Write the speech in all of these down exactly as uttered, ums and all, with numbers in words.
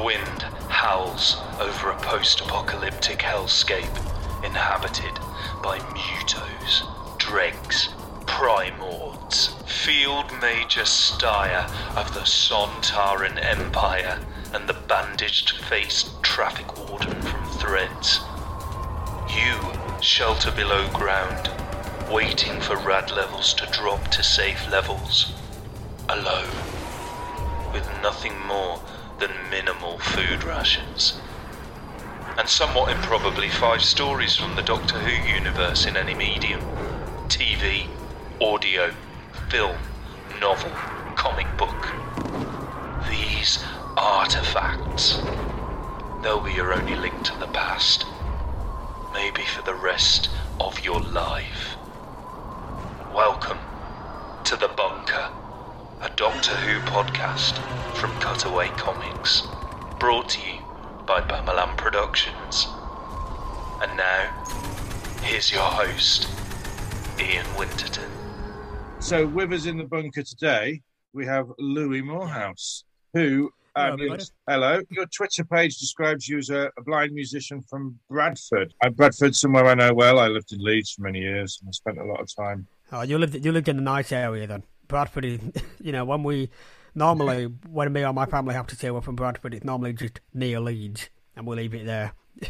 wind howls over a post-apocalyptic hellscape inhabited by mutos, dregs, primords, Field Major Steyr of the Sontaran Empire, and the bandaged-faced traffic warden from Threads. You shelter below ground, waiting for rad levels to drop to safe levels, alone, with nothing more than minimal food rations. And somewhat improbably five stories from the Doctor Who universe in any medium. T V, audio, film, novel, comic book. These artifacts, they'll be your only link to the past. Maybe for the rest of your life. Welcome to The Bunker, a Doctor Who podcast from Cutaway Comics, brought to you by Bamalam Productions. And now, here's your host, Ian Winterton. So with us in the bunker today, we have Louis Morehouse, who, um, Hello, hello, your Twitter page describes you as a, a blind musician from Bradford. Uh, Bradford, somewhere I know well. I lived in Leeds for many years and I spent a lot of time. Oh, you lived you lived in a nice area then. Bradford is, you know, when we normally when me or my family have to say we're from Bradford, it's normally just near Leeds, and we'll leave it there.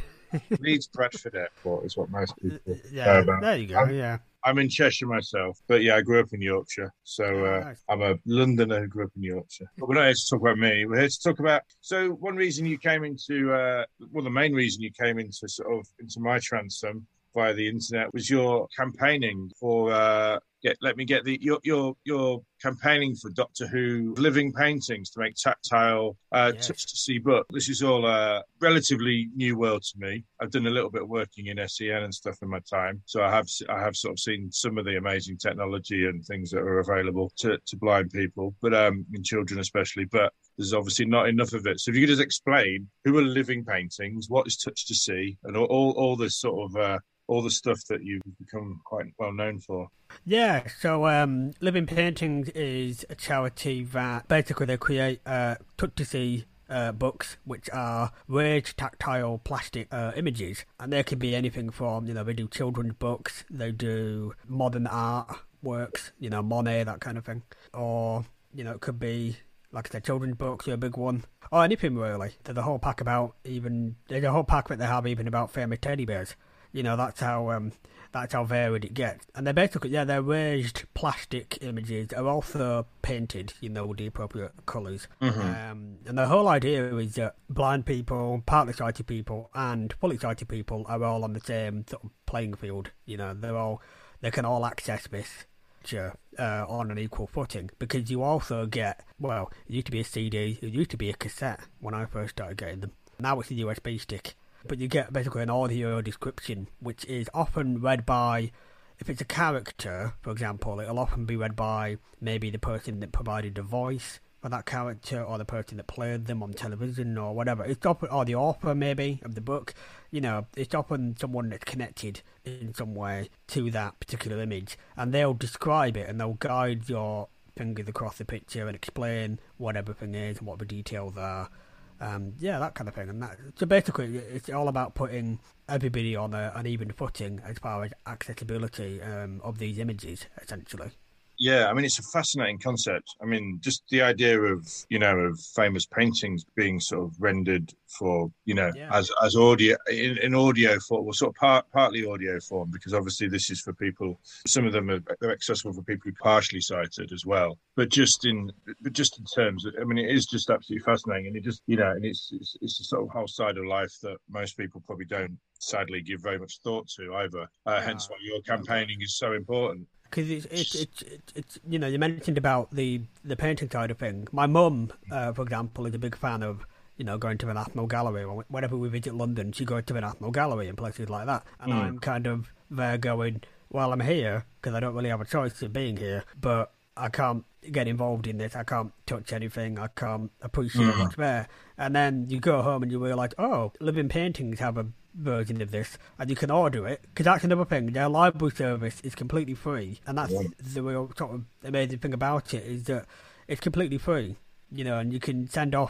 Leeds Bradford Airport is what most people yeah, know about. There you go. I'm, yeah, I'm in Cheshire myself, but yeah, I grew up in Yorkshire, so uh, nice. I'm a Londoner who grew up in Yorkshire. But we're not here to talk about me. We're here to talk about. So one reason you came into, uh, well, the main reason you came into sort of into my transom via the internet was your campaigning for. Uh, Get, let me get the you're you're you're campaigning for Doctor Who living paintings to make tactile uh, Yes. touch to see book. This is all a relatively new world to me. I've done a little bit of working in S E N and stuff in my time, so I have I have sort of seen some of the amazing technology and things that are available to, to blind people, but um, in children especially. But there's obviously not enough of it. So if you could just explain who are living paintings, what is touch to see, and all all, all this sort of. Uh, all the stuff that you've become quite well known for. Yeah, so um, Living Paintings is a charity that basically they create uh, touch-to-see uh, books, which are raised tactile plastic uh, images, and they can be anything from, you know, they do children's books, they do modern art works, you know, Monet, that kind of thing, or, you know, it could be, like I said, children's books are a big one, or anything really. There's a whole pack about even, there's a whole pack that they have even about famous teddy bears. You know, that's how um, that's how varied it gets. And they're basically, yeah, they're raised plastic images are also painted, you know, with the appropriate colours. Mm-hmm. Um, and the whole idea is that blind people, partly sighted people, and fully sighted people are all on the same sort of playing field. You know, they're all they can all access this uh, on an equal footing, because you also get, well, it used to be a C D, it used to be a cassette when I first started getting them. Now it's a U S B stick. But you get basically an audio description, which is often read by, if it's a character, for example, it'll often be read by maybe the person that provided the voice for that character, or the person that played them on television, or whatever. It's often, or the author maybe of the book. You know, it's often someone that's connected in some way to that particular image, and they'll describe it and they'll guide your fingers across the picture and explain what everything is and what the details are. Um, yeah, that kind of thing. And that, so basically, it's all about putting everybody on a, an even footing as far as accessibility um, of these images, essentially. Yeah, I mean, it's a fascinating concept. I mean, just the idea of, you know, of famous paintings being sort of rendered for, you know, Yeah. as as audio, in, in audio form, well, sort of part, partly audio form, because obviously this is for people, some of them are they're accessible for people who are partially sighted as well. But just in but just in terms of, I mean, it is just absolutely fascinating. And it just, you know, and it's, it's, it's a sort of whole side of life that most people probably don't, sadly, give very much thought to either. Uh, hence why your campaigning is so important. Because it's, it's, it's, it's, it's, you know, you mentioned about the, the painting side of things. My mum, uh, for example, is a big fan of, you know, going to the National Gallery. Whenever we visit London, she goes to the National Gallery and places like that. And mm. I'm kind of there going, well, I'm here because I don't really have a choice of being here, but I can't get involved in this. I can't touch anything. I can't appreciate mm. what's there. And then you go home and you realise, oh, Living Paintings have a version of this, and you can order it, because that's another thing. Their library service is completely free, and that's yeah. the real sort of amazing thing about it, is that it's completely free, you know, and you can send off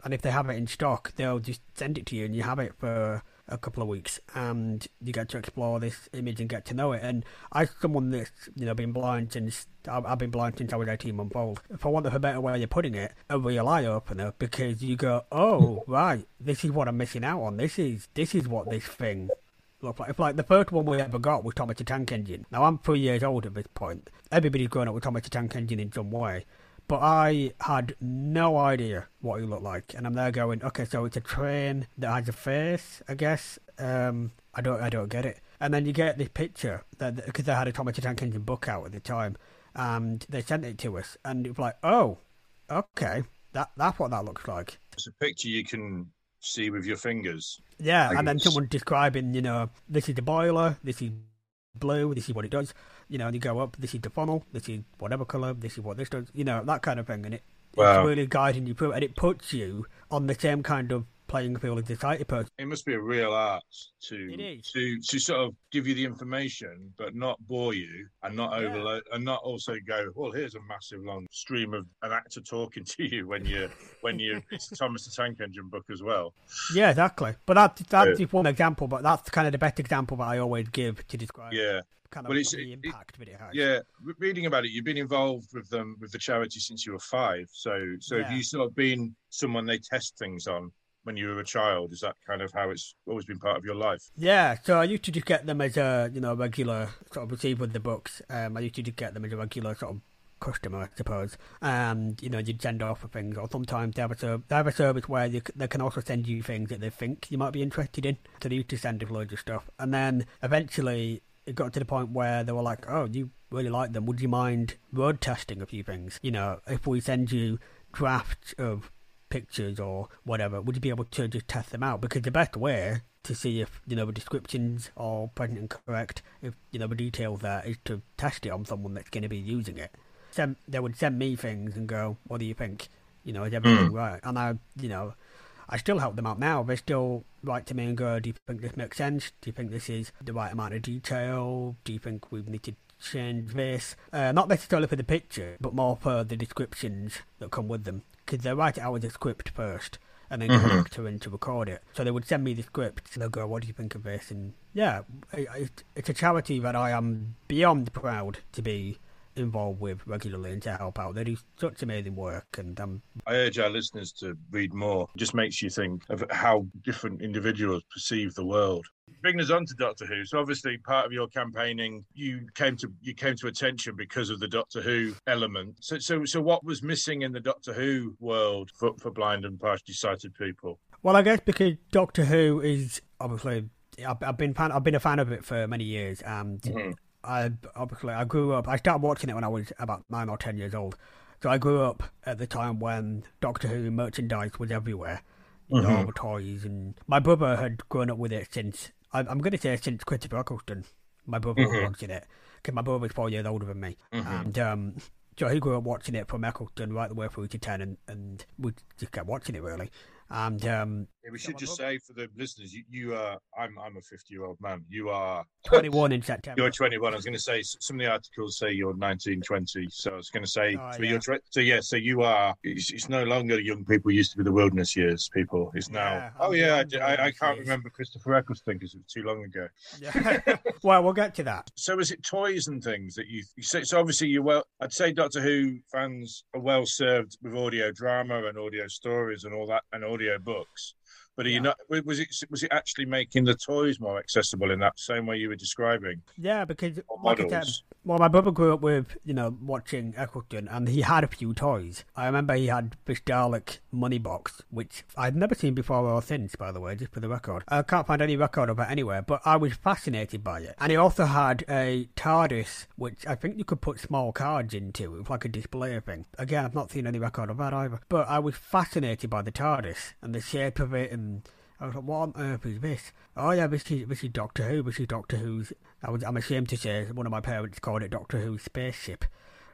and if they have it in stock, they'll just send it to you, and you have it for a couple of weeks, and you get to explore this image and get to know it. And as someone that's, you know, been blind since I've, I've been blind since I was eighteen months old, for want of a better way of putting it, a real eye opener, because you go, oh right, this is what I'm missing out on. This is this is what this thing looked like. If like the first one we ever got was Thomas the Tank Engine. Now I'm three years old at this point. Everybody's grown up with Thomas the Tank Engine in some way. But I had no idea what he looked like, and I'm there going, okay, so it's a train that has a face, I guess. Um, I don't, I don't get it. And then you get this picture that because they had a Thomas the Tank Engine book out at the time, and they sent it to us, and it was like, oh, okay, that that's what that looks like. It's a picture you can see with your fingers. Yeah, I and then guess. someone describing, you know, this is the boiler, this is blue, this is what it does, you know, and you go up, this is the funnel, this is whatever colour, this is what this does, you know, that kind of thing, and it, Wow. it's really guiding you through it, and it puts you on the same kind of playing field as the sighted person. It must be a real art to It is. to to sort of give you the information, but not bore you, and not Yeah. overload, and not also go, well, here's a massive long stream of an actor talking to you when you when you it's a Thomas the Tank Engine book as well. Yeah, exactly. But that's, that's Yeah. just one example, but that's kind of the best example that I always give to describe Yeah, kind of Well, it's- the it- impact that it has. yeah. Re- Reading about it, you've been involved with them with the charity since you were five. So so have Yeah. you sort of been someone they test things on when you were a child? Is that kind of how it's always been part of your life? Yeah, so I used to just get them as a, you know, regular sort of receive with the books. Um, I used to just get them as a regular sort of customer, I suppose. And, you know, you'd send off for things, or sometimes they have a, ser- they have a service where you, c- they can also send you things that they think you might be interested in. So they used to send us loads of stuff. And then eventually it got to the point where they were like, oh, you really like them. Would you mind road testing a few things? You know, if we send you drafts of pictures or whatever, would you be able to just test them out? Because the best way to see if, you know, the descriptions are present and correct, if, you know, the details there, is to test it on someone that's going to be using it. Send, they would send me things and go, what do you think? You know, is everything Mm. right? And I, you know, I still help them out now. They still write to me and go, do you think this makes sense? Do you think this is the right amount of detail? Do you think we need to change this? Uh, not necessarily for the picture, but more for the descriptions that come with them. Because they write it out as a script first, and then Mhm. go back to in to record it. So they would send me the script, and they'll go, what do you think of this? And yeah, it, it, it's a charity that I am beyond proud to be involved with regularly and to help out. They do such amazing work, and um, I urge our listeners to read more. It just makes you think of how different individuals perceive the world. Bringing us on to Doctor Who, so obviously part of your campaigning, you came to you came to attention because of the Doctor Who element. So, so, so what was missing in the Doctor Who world for, for blind and partially sighted people? well, I guess because Doctor Who is obviously, I've, I've been fan, I've been a fan of it for many years, and Mhm. I obviously I grew up. I started watching it when I was about nine or ten years old. So I grew up at the time when Doctor Who merchandise was everywhere. You know, Mhm. all the toys, and my brother had grown up with it since. I, I'm going to say since Christopher Eccleston. My brother was Mhm. watching it because my brother was four years older than me, Mhm. and um, so he grew up watching it from Eccleston right the way through to ten, and, and we just kept watching it really. And um, Yeah, we Yeah, should my just brother- say for the listeners, you, you are, I'm I'm a fifty-year-old man. You are, twenty-one in September. you're twenty-one. I was going to say, s- some of the articles say you're nineteen, twenty. So I was going to say, Oh, so, yeah. you're, tw- so yeah, so you are, it's, it's no longer young people used to be the wilderness years people. It's now, Yeah, oh I'm yeah, I, beyond d- the I, I wilderness can't years. remember Christopher Eccleston because it was too long ago. Yeah. Well, we'll get to that. So is it toys and things that you, you say, so obviously you're well, I'd say Doctor Who fans are well served with audio drama and audio stories and all that and audio books. But are you Yeah. not, was it was it actually making the toys more accessible in that same way you were describing? Yeah, because Or like I said, models? well, my brother grew up with, you know, watching Eccleston, and he had a few toys. I remember he had this Dalek money box, which I'd never seen before or since, by the way, just for the record. I can't find any record of it anywhere, but I was fascinated by it. And he also had a TARDIS, which I think you could put small cards into. It was like a display thing. Again, I've not seen any record of that either. But I was fascinated by the TARDIS and the shape of it, and I was like, what on earth is this? Oh yeah, this is, this is Doctor Who, this is Doctor Who's, I was, I'm ashamed to say, one of my parents called it Doctor Who's spaceship,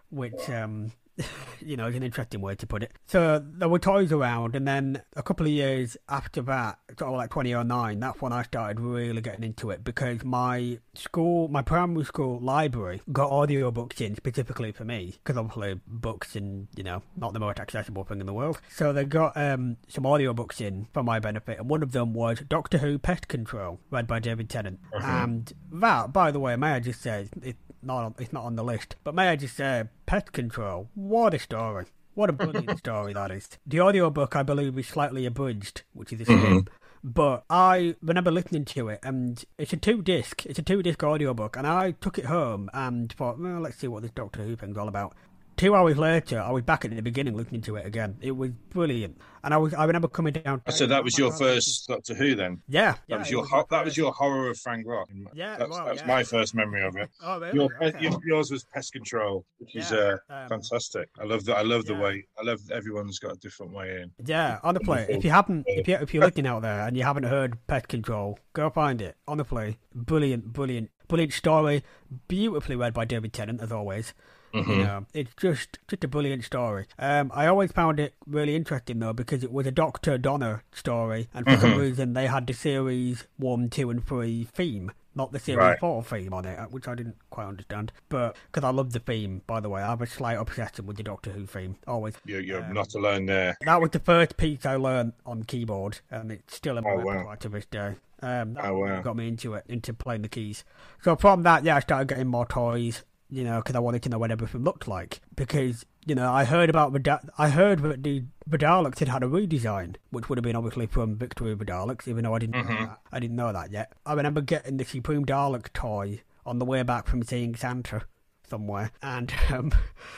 which um, you know, is an interesting way to put it. So there were toys around, and then a couple of years after that, sort of like twenty oh nine, that's when I started really getting into it, because my school, my primary school library got audiobooks in specifically for me, because obviously books and, you know, not the most accessible thing in the world. So they got um, some audiobooks in for my benefit, and one of them was Doctor Who Pest Control, read by David Tennant. Uh-huh. And that, by the way, may I just say, it, Not, it's not on the list, but may I just say, Pest Control, what a story. What a brilliant story that is. The audiobook, I believe, is slightly abridged, which is a shame. Mm-hmm. But I remember listening to it, and it's a two-disc, it's a two-disc audiobook, and I took it home and thought, well, let's see what this Doctor Who thing's all about. Two hours later, I was back at the beginning listening to it again. It was brilliant, and I was I remember coming down. So that was your first Doctor Who, then? Yeah, that yeah, was your was ho- that was your horror of Frank Rock. Yeah, that's, well, that's yeah. my first memory of it. Oh, really? Your, okay. Yours was Pest Control, which yeah, is uh, um, fantastic. I love that. I love the yeah. way. I love everyone's got a different way in. Yeah, honestly, if you haven't, if you if you're looking out there and you haven't heard Pest Control, go find it. Honestly, brilliant, brilliant, brilliant story, beautifully read by David Tennant as always. Mm-hmm. You know, it's just just a brilliant story. Um, I always found it really interesting though, because it was a Doctor Donner story, and for mm-hmm. some reason they had the series one, two, and three theme, not the series right. four theme on it, which I didn't quite understand. But because I love the theme, by the way, I have a slight obsession with the Doctor Who theme. Always. You're, you're um, not alone there. That was the first piece I learned on keyboard, and it's still in my oh, repertoire wow. to this day. Um, that oh, wow. got me into it, into playing the keys. So from that, yeah, I started getting more toys. You know, because I wanted to know what everything looked like. Because, you know, I heard about the da- I heard that the, the Daleks had had a redesign, which would have been obviously from Victory of the Daleks, even though I didn't mm-hmm. know that. I didn't know that yet. I remember getting the Supreme Dalek toy on the way back from seeing Santa somewhere, and um,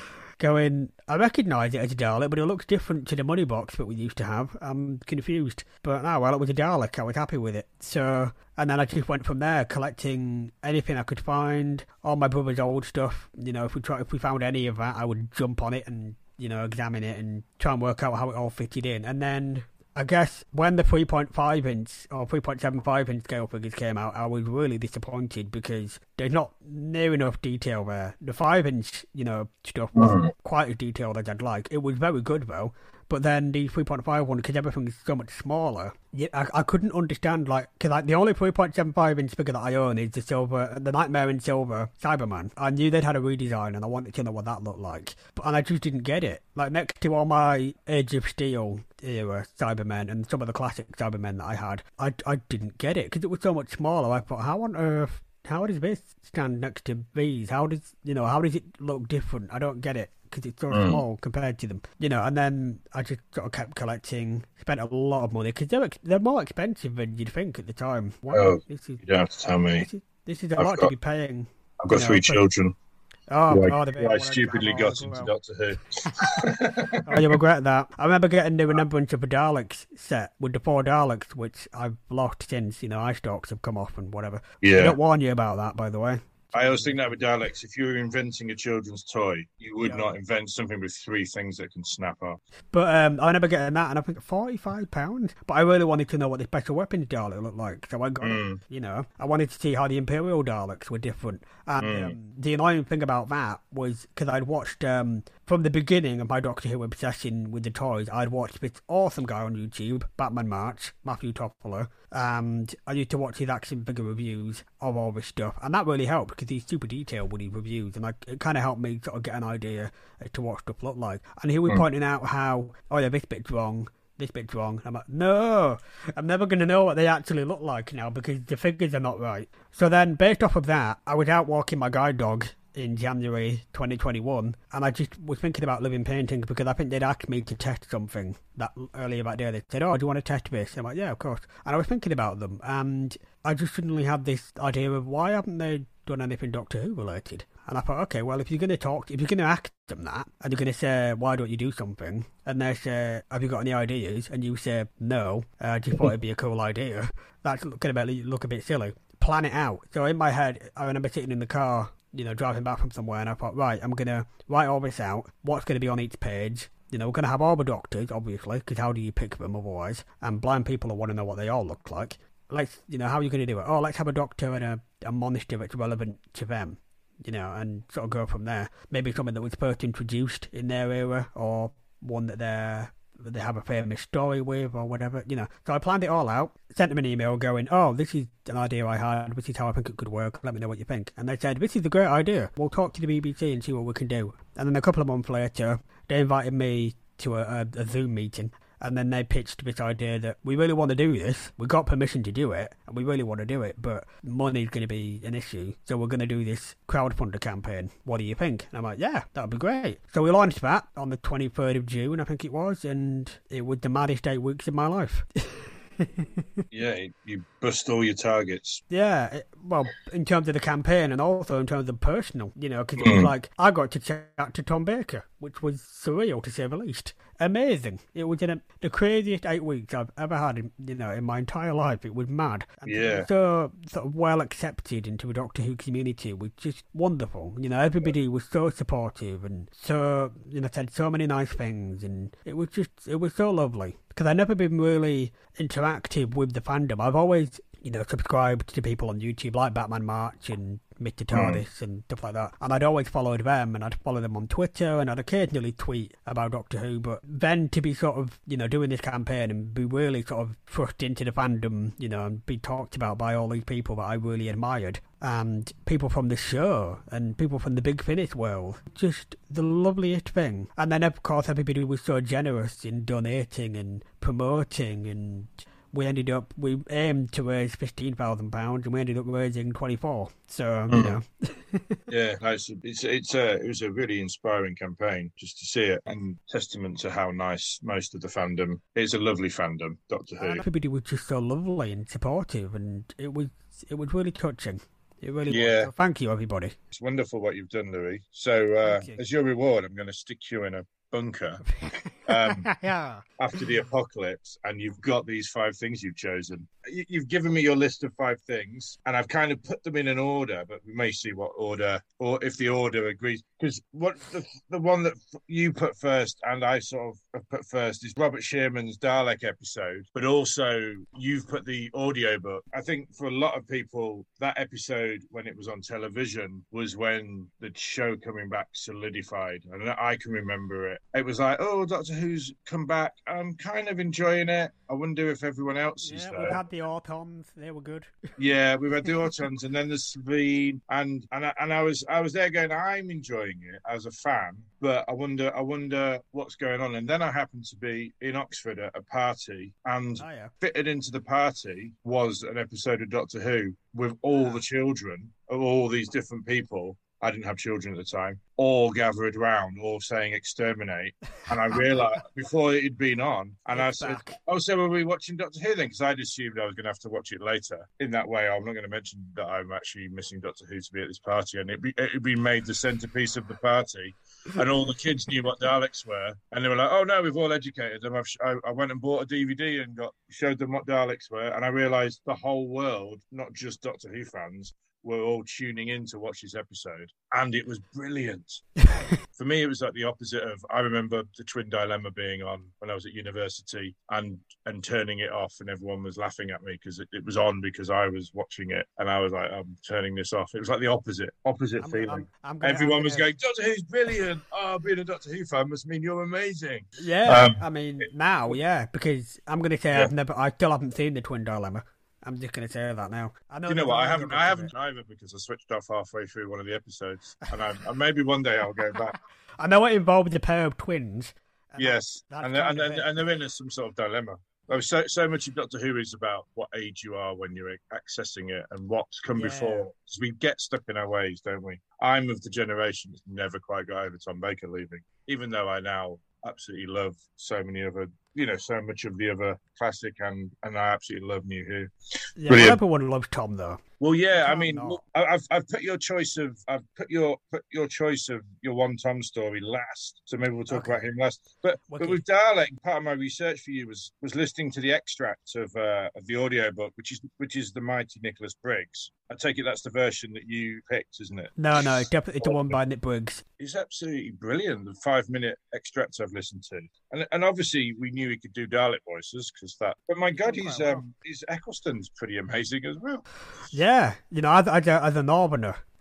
going, I recognise it as a Dalek, but it looks different to the money box that we used to have. I'm confused. But, oh, well, it was a Dalek. I was happy with it. So, and then I just went from there, collecting anything I could find, all my brother's old stuff. You know, if we try, if we found any of that, I would jump on it and, you know, examine it and try and work out how it all fitted in. And then I guess when the three point five inch or three point seven five inch scale figures came out, I was really disappointed because there's not near enough detail there. The five inch, you know, stuff wasn't quite as detailed as I'd like. It was very good though. But then the three point five one, because everything is so much smaller, yeah, I, I couldn't understand, like, because like, the only three point seven five inch figure that I own is the silver, the Nightmare in Silver Cyberman. I knew they'd had a redesign and I wanted to know what that looked like. But, and I just didn't get it. Like, next to all my Age of Steel era Cybermen and some of the classic Cybermen that I had, I, I didn't get it because it was so much smaller. I thought, how on earth, how does this stand next to these? How does, you know, how does it look different? I don't get it. Because it's so mm. small compared to them, you know. And then I just sort of kept collecting, spent a lot of money because they're they're more expensive than you'd think at the time. Wow, oh, this is, you don't have to tell me. This is, this is a I've lot got, to be paying. I've got three know, children. Oh, who oh I, the who I stupidly got into well. Doctor Who. Oh, you regret that. I remember getting the Remembrance of the Daleks set with the four Daleks, which I've lost since, you know, eye stalks have come off and whatever. Yeah. I don't warn you about that, by the way. I always think that with Daleks, if you were inventing a children's toy, you would yeah. not invent something with three things that can snap off. But um, I remember getting that, and I think forty-five pounds. But I really wanted to know what the special weapons Dalek looked like, so I got mm. it. You know, I wanted to see how the Imperial Daleks were different. And mm. um, the annoying thing about that was because I'd watched um, from the beginning of my Doctor Who obsession with the toys. I'd watched this awesome guy on YouTube, Batman March, Matthew Toffolo, and I used to watch his action figure reviews of all this stuff, and that really helped because he's super detailed with his reviews, and like, it kind of helped me sort of get an idea as to what stuff looked like. And he was mm. pointing out how, oh yeah, this bit's wrong, this bit's wrong. And I'm like, no, I'm never going to know what they actually look like now because the figures are not right. So then, based off of that, I was out walking my guide dog in January twenty twenty-one, and I just was thinking about living paintings because I think they'd asked me to test something that earlier that day. They said, oh, do you want to test this? I'm like, yeah, of course. And I was thinking about them, and I just suddenly had this idea of why haven't they done anything Doctor Who related? And I thought, okay, well, if you're going to talk, if you're going to ask them that, and you're going to say, why don't you do something? And they say, have you got any ideas? And you say, no, I just thought it'd be a cool idea. That's going to look a bit silly. Plan it out. So in my head, I remember sitting in the car, you know, driving back from somewhere, and I thought, right, I'm going to write all this out, what's going to be on each page. You know, we're going to have all the doctors, obviously, because how do you pick them otherwise? And blind people will want to know what they all look like. Let's, you know, how are you going to do it? Oh, let's have a doctor and a, a monster that's relevant to them. you know, and sort of go from there. Maybe something that was first introduced in their era, or one that they're they have a famous story with, or whatever, you know. So I planned it all out, sent them an email going, oh, this is an idea I had, this is how I think it could work, let me know what you think. And they said, this is a great idea, we'll talk to the B B C and see what we can do. And then a couple of months later, they invited me to a, a, a Zoom meeting, and then they pitched this idea that we really want to do this, we got permission to do it, and we really want to do it, but money's going to be an issue, so we're going to do this crowdfunder campaign. What do you think? And I'm like, yeah, that would be great. So we launched that on the twenty-third of June, I think it was, and it was the maddest eight weeks of my life. Yeah, you bust all your targets. Yeah, it, well, in terms of the campaign and also in terms of personal, you know, because it was like, I got to chat to Tom Baker, which was surreal to say the least. Amazing. It was in a, the craziest eight weeks I've ever had, in, you know, in my entire life. It was mad. And yeah. So sort of well accepted into the Doctor Who community was just wonderful. You know, everybody was so supportive and so, you know, said so many nice things, and it was just, it was so lovely. Because I've never been really interactive with the fandom. I've always, you know, subscribed to people on YouTube like Batman March and Mister TARDIS mm. and stuff like that. And I'd always followed them, and I'd follow them on Twitter, and I'd occasionally tweet about Doctor Who. But then to be sort of, you know, doing this campaign and be really sort of thrust into the fandom, you know, and be talked about by all these people that I really admired, and people from the show and people from the Big Finish world, just the loveliest thing. And then, of course, everybody was so generous in donating and promoting, and we ended up, we aimed to raise fifteen thousand pounds, and we ended up raising twenty-four. So, mm. you know. Yeah, it's, it's, it's a, it was a really inspiring campaign just to see it, and testament to how nice most of the fandom. It's a lovely fandom, Doctor Who. Everybody was just so lovely and supportive, and it was, it was really touching. It really yeah. was. So thank you, everybody. It's wonderful what you've done, Louis. So, uh, you. as your reward, I'm going to stick you in a bunker um, yeah. after the apocalypse, and you've got these five things you've chosen. You, you've given me your list of five things, and I've kind of put them in an order, but we may see what order, or if the order agrees. Because what the, the one that you put first, and I sort of have put first, is Robert Shearman's Dalek episode, but also you've put the audiobook. I think for a lot of people, that episode when it was on television was when the show coming back solidified, and I can remember it. It was like, oh, Doctor Who's come back. I'm kind of enjoying it. I wonder if everyone else yeah, is there. We've had the Autons. They were good. Yeah, we've had the Autons, and then the Sabine, and and I, and I was I was there going, I'm enjoying it as a fan, but I wonder I wonder what's going on. And then I happened to be in Oxford at a party, and oh, yeah. fitted into the party was an episode of Doctor Who with all yeah. the children of all these different people. I didn't have children at the time, all gathered round, all saying exterminate. And I realised before it had been on, and it's I said, back. oh, so were we watching Doctor Who then? Because I'd assumed I was going to have to watch it later. In that way, I'm not going to mention that I'm actually missing Doctor Who to be at this party. And it had been made the centrepiece of the party. And all the kids knew what Daleks were. And they were like, oh, no, we've all educated them. I've, I, I went and bought a D V D and got showed them what Daleks were. And I realised the whole world, not just Doctor Who fans, were all tuning in to watch this episode, and it was brilliant. For me, it was like the opposite of, I remember the Twin Dilemma being on when I was at university, and and turning it off, and everyone was laughing at me because it, it was on because I was watching it, and I was like, I'm turning this off. It was like the opposite, opposite I'm, feeling. I'm, I'm gonna, Everyone I'm was gonna... going, Doctor Who's brilliant. Oh, being a Doctor Who fan must mean you're amazing. Yeah, um, I mean, now, yeah, because I'm going to say yeah. I've never, I still haven't seen the Twin Dilemma. I'm just going to say that now. I know you know what? I haven't. I haven't either because I switched off halfway through one of the episodes, and, I, and maybe one day I'll go back. I know it involves a pair of twins. And yes, that's, that's and, they're, and, they're, and they're in some sort of dilemma. So so much of Doctor Who is about what age you are when you're accessing it and what's come yeah. before. Because we get stuck in our ways, don't we? I'm of the generation that's never quite got over Tom Baker leaving, even though I now absolutely love so many other, you know, so much of the other classic, and, and I absolutely love New Who. Yeah, Brilliant. Everyone loves Tom, though. Well, yeah, I mean, well, I've I've put your choice of I've put your put your choice of your one Tom story last, so maybe we'll talk okay. about him last. But okay. but with Dalek, part of my research for you was was listening to the extract of uh, of the audiobook, which is which is the Mighty Nicholas Briggs. I take it that's the version that you picked, isn't it? No, no, definitely the one by Nick Briggs. It's absolutely brilliant. The five minute extracts I've listened to, and and obviously we knew he could do Dalek voices because that. But my God, he's well. um his Eccleston's pretty amazing as well. Yeah. Yeah, you know, as, as, a, as a northerner,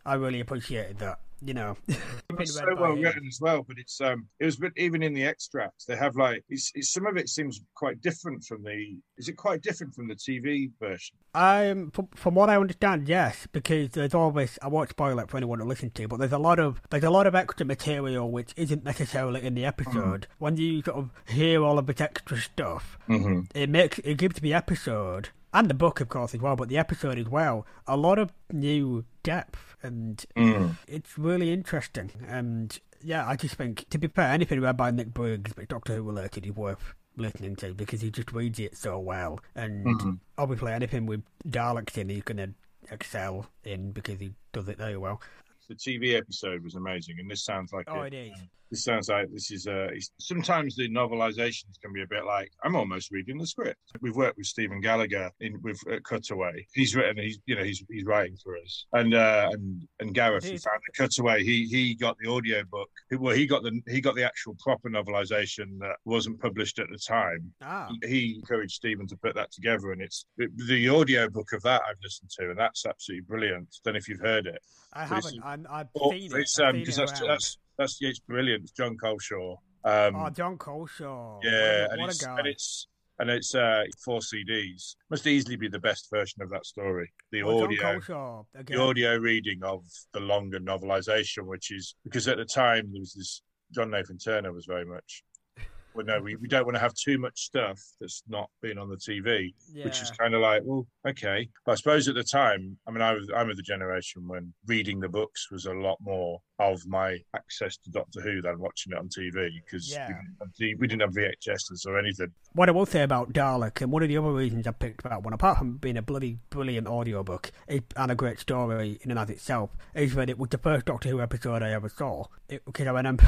I really appreciated that. You know, it's so well written as well. But it's um, it was but even in the extracts they have like it's, it's some of it seems quite different from the. Is it quite different from the T V version? Um, from, from what I understand, yes, because there's always I won't spoil it for anyone to listen to, but there's a lot of there's a lot of extra material which isn't necessarily in the episode. Mm. When you sort of hear all of this extra stuff, mm-hmm. it makes it gives the episode. And the book, of course, as well, but the episode as well, a lot of new depth, and mm. it's really interesting. And yeah, I just think, to be fair, anything read by Nick Briggs, but Doctor Who related, is worth listening to because he just reads it so well. And mm-hmm. obviously, anything with Daleks in, he's going to excel in because he does it very well. The T V episode was amazing, and this sounds like oh, it, it is. This sounds like this is. Uh, sometimes the novelizations can be a bit like I'm almost reading the script. We've worked with Stephen Gallagher in with uh, Cutaway. He's written. He's you know he's he's writing for us. And uh, and and Gareth, who found the Cutaway, he he got the audio book. Well, he got the he got the actual proper novelization that wasn't published at the time. Ah. He, he encouraged Stephen to put that together, and it's the audio book of that I've listened to, and that's absolutely brilliant. Don't know if you've heard it. I but haven't. I'm, I've oh, seen it. It's I've um seen because it that's, around. that's that's yeah, it's brilliant. It's John Coleshaw. Um, oh, John Coleshaw. Yeah, what, and, what it's, a guy. and it's and it's uh, four C Ds. Must easily be the best version of that story. The well, audio, John Coleshaw, again. the audio reading of the longer novelization, which is because at the time there was this John Nathan Turner was very much. Well, no, we, we don't want to have too much stuff that's not been on the T V, yeah. which is kind of like, well, okay. But I suppose at the time, I mean, I was I'm of the generation when reading the books was a lot more of my access to Doctor Who than watching it on T V because yeah. we, we didn't have V H Ses or anything. What I will say about Dalek, and one of the other reasons I picked that one, apart from being a bloody brilliant audiobook and a great story in and of itself, is that it was the first Doctor Who episode I ever saw. It, because I remember,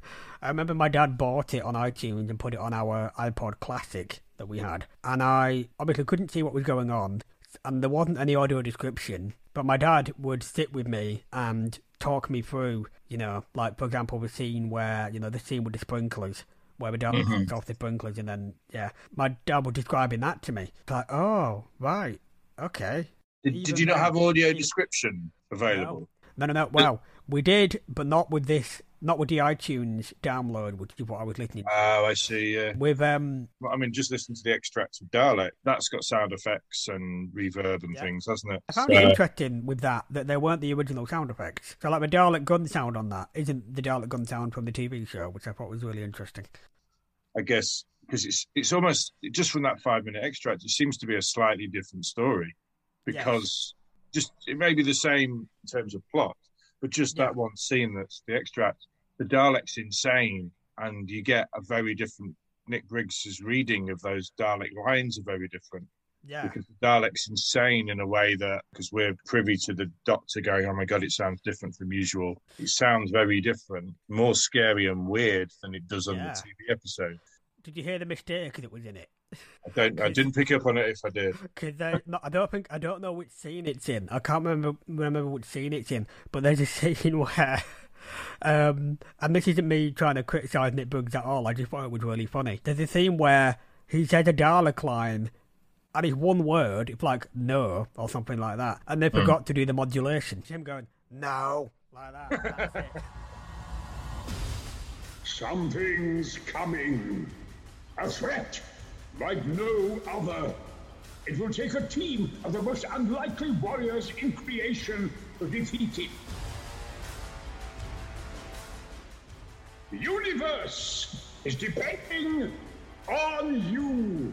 I remember my dad bought it on iTunes and put it on our iPod Classic that we had, and I obviously couldn't see what was going on, and there wasn't any audio description, but my dad would sit with me and talk me through, you know, like, for example, the scene where, you know, the scene with the sprinklers, where the dad mm-hmm. sets off the sprinklers, and then, yeah, my dad was describing that to me. It's like, oh, right, okay. Did, did you not have audio description available? No, no, no, well, we did, but not with this, not with the iTunes download, which is what I was listening to. Oh, I see, yeah. With, um... Well, I mean, just listen to the extracts of Dalek. That's got sound effects and reverb and yeah. things, hasn't it? I found so... it interesting with that, that there weren't the original sound effects. So, like, the Dalek gun sound on that isn't the Dalek gun sound from the T V show, which I thought was really interesting. I guess, because it's it's almost, just from that five-minute extract, it seems to be a slightly different story. Because yes. just it may be the same in terms of plot, but just yeah. that one scene that's the extract, the Dalek's insane, and you get a very different. Nick Briggs's reading of those Dalek lines are very different. Yeah. Because the Dalek's insane in a way that, because we're privy to the Doctor going, oh my God, it sounds different from usual. It sounds very different, more scary and weird than it does on yeah. the T V episode. Did you hear the mistake that was in it? I don't. I didn't pick up on it. If I did, because I don't think I don't know which scene it's in. I can't remember remember which scene it's in. But there's a scene where, um, and this isn't me trying to criticise Nick Briggs at all. I just thought it was really funny. There's a scene where he says a Dalek line, and it's one word. It's like no or something like that, and they forgot mm. to do the modulation. It's him going no like that. That's it. Something's coming. A threat like no other. It will take a team of the most unlikely warriors in creation to defeat it. The universe is depending on you.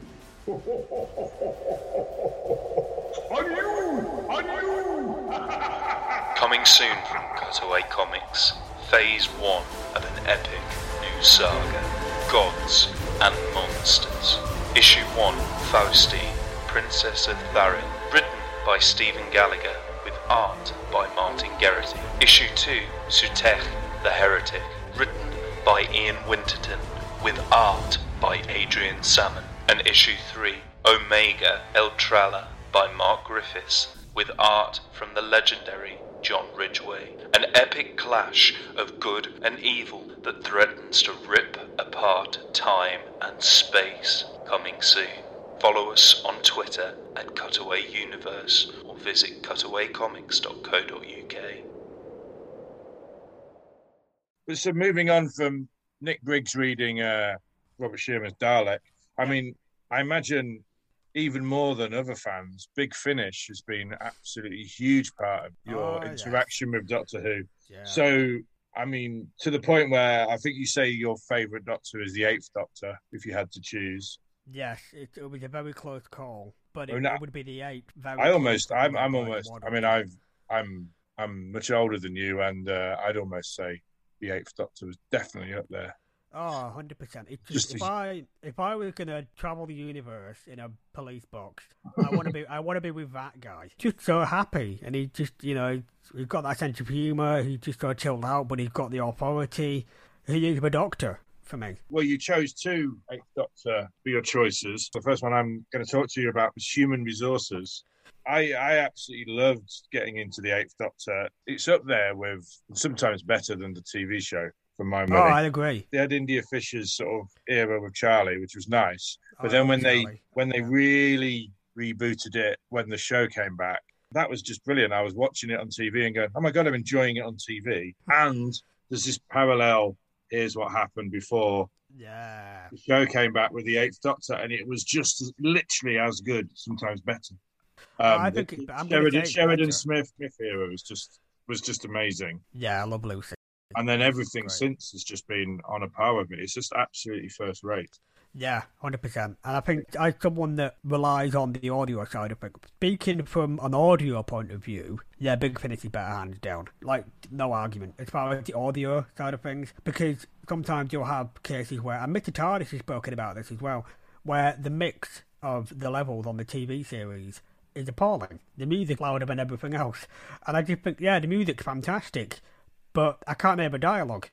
On you! On you! Coming soon from Cutaway Comics, Phase one of an epic new saga, Gods and Monsters. Issue one, Faustine, Princess of Tharin, written by Stephen Gallagher with art by Martin Geraghty. Issue two, Sutekh, the Heretic, written by Ian Winterton with art by Adrian Salmon. And issue three, Omega El Tralla by Mark Griffiths with art from the legendary John Ridgway. An epic clash of good and evil that threatens to rip apart time and space. Coming soon. Follow us on Twitter at Cutaway Universe or visit cutaway comics dot co dot uk. But so moving on from Nick Briggs reading uh, Robert Sherman's Dalek, I mean, I imagine even more than other fans, Big Finish has been absolutely huge part of your Oh, interaction yes. with Doctor Who. Yeah. So, I mean, to the point where I think you say your favourite Doctor is the Eighth Doctor, if you had to choose. Yes, it, it was a very close call, but it, I mean, I- it would be the eighth. Very I close almost, to I'm, being I'm by almost. one I or mean, two. I've, I'm, I'm much older than you, and uh, I'd almost say the Eighth Doctor was definitely up there. Oh, one hundred percent. It's Just just, if as- I if I was gonna travel the universe in a police box, I want to be I want to be with that guy. Just so happy, and he just you know he's got that sense of humour. He's just so chilled out, but he's got the authority. He is the Doctor for me. Well, you chose two Eighth Doctor for your choices. The first one I'm going to talk to you about was Human Resources. I, I absolutely loved getting into the Eighth Doctor. It's up there with sometimes better than the T V show, for my Oh, money. I agree. They had India Fisher's sort of era with Charlie, which was nice. But I then love when they Charlie. when they Yeah. really rebooted it, when the show came back, that was just brilliant. I was watching it on T V and going, "Oh my god, I'm enjoying it on T V." And there's this parallel. Here's what happened before Yeah. the show came back with the Eighth Doctor, and it was just as, literally as good, sometimes better. Oh, Um, I think the- it- the I'm gonna Sheridan, say it's Sheridan better. Smith, Smith era was just was just amazing, Yeah, I love Lucy. and then everything Great. since has just been on a par with it. It's just absolutely first rate. Yeah, one hundred percent. And I think as someone that relies on the audio side of it, speaking from an audio point of view, yeah, Big Finish is better hands down. Like, no argument as far as the audio side of things, because sometimes you'll have cases where, and Mister TARDIS has spoken about this as well, where the mix of the levels on the T V series is appalling. The music's louder than everything else. And I just think, yeah, the music's fantastic, but I can't hear the dialogue.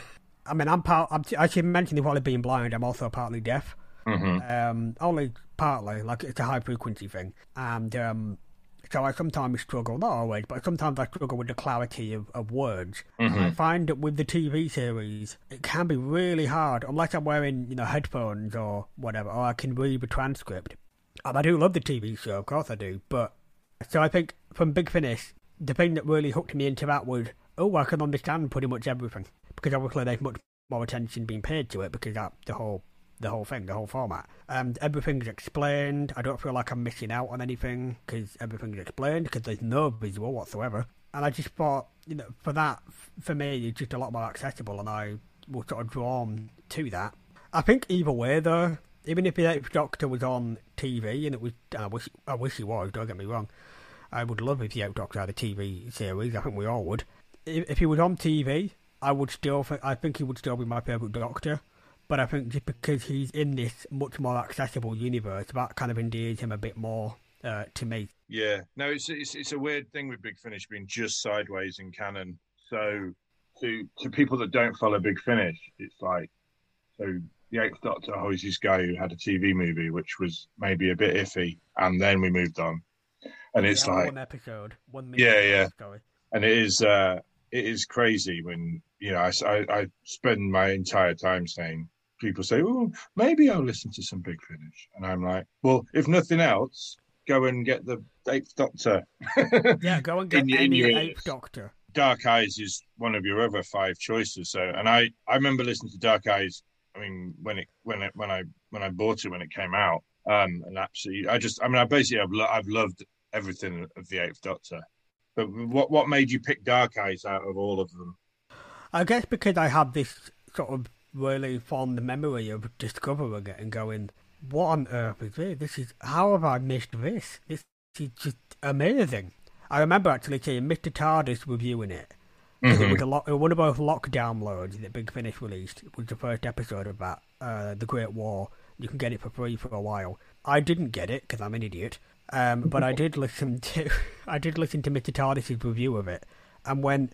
I mean, I'm part. I'm, I should mention the probably being blind. I'm also partly deaf. Mm-hmm. Um, only partly, like it's a high frequency thing, and um, so I sometimes struggle. Not always, but sometimes I struggle with the clarity of, of words. Mm-hmm. And I find that with the T V series, it can be really hard unless I'm wearing, you know, headphones or whatever, or I can read the transcript. And I do love the T V show, of course I do. But so I think from Big Finish, the thing that really hooked me into that was, oh, I can understand pretty much everything. Because obviously there's much more attention being paid to it because that the whole the whole thing, the whole format. And everything's explained. I don't feel like I'm missing out on anything because everything's explained because there's no visual whatsoever. And I just thought, you know, for that, for me, it's just a lot more accessible and I was sort of drawn to that. I think either way though, even if the Eighth Doctor was on T V, and it was, and I wish, I wish he was, don't get me wrong, I would love if the Eighth Doctor had a T V series, I think we all would. If, if he was on T V, I would still, th- I think he would still be my favourite Doctor, but I think just because he's in this much more accessible universe, that kind of endears him a bit more uh, to me. Yeah, no, it's, it's it's a weird thing with Big Finish being just sideways in canon. So to to people that don't follow Big Finish, it's like, so the Eighth Doctor, oh, he's this guy who had a T V movie which was maybe a bit iffy, and then we moved on, and it's Yeah, like, one episode, one minute. Yeah, yeah. Story. and it is uh, it is crazy when you know I, I, I spend my entire time saying, people say, oh, maybe I'll listen to some Big Finish, and I'm like, well, if nothing else, go and get the Eighth Doctor. Yeah, go and get In your- in any your Eighth ears. Doctor. Dark Eyes is one of your other five choices. So, and I, I remember listening to Dark Eyes. I mean, when it, when it, when I, when I bought it when it came out, um, and absolutely, I just, I mean, I basically, I've, lo- I've loved everything of the Eighth Doctor. But what, what made you pick Dark Eyes out of all of them? I guess because I had this sort of really fond memory of discovering it and going, what on earth is this? This is, how have I missed this? This is just amazing. I remember actually seeing Mister TARDIS reviewing it. Mm-hmm. It was a lo- one of those lock downloads that Big Finish released. It was the first episode of that, uh, The Great War. You can get it for free for a while. I didn't get it because I'm an idiot. Um, but I did listen to I did listen to Mister TARDIS's review of it, and when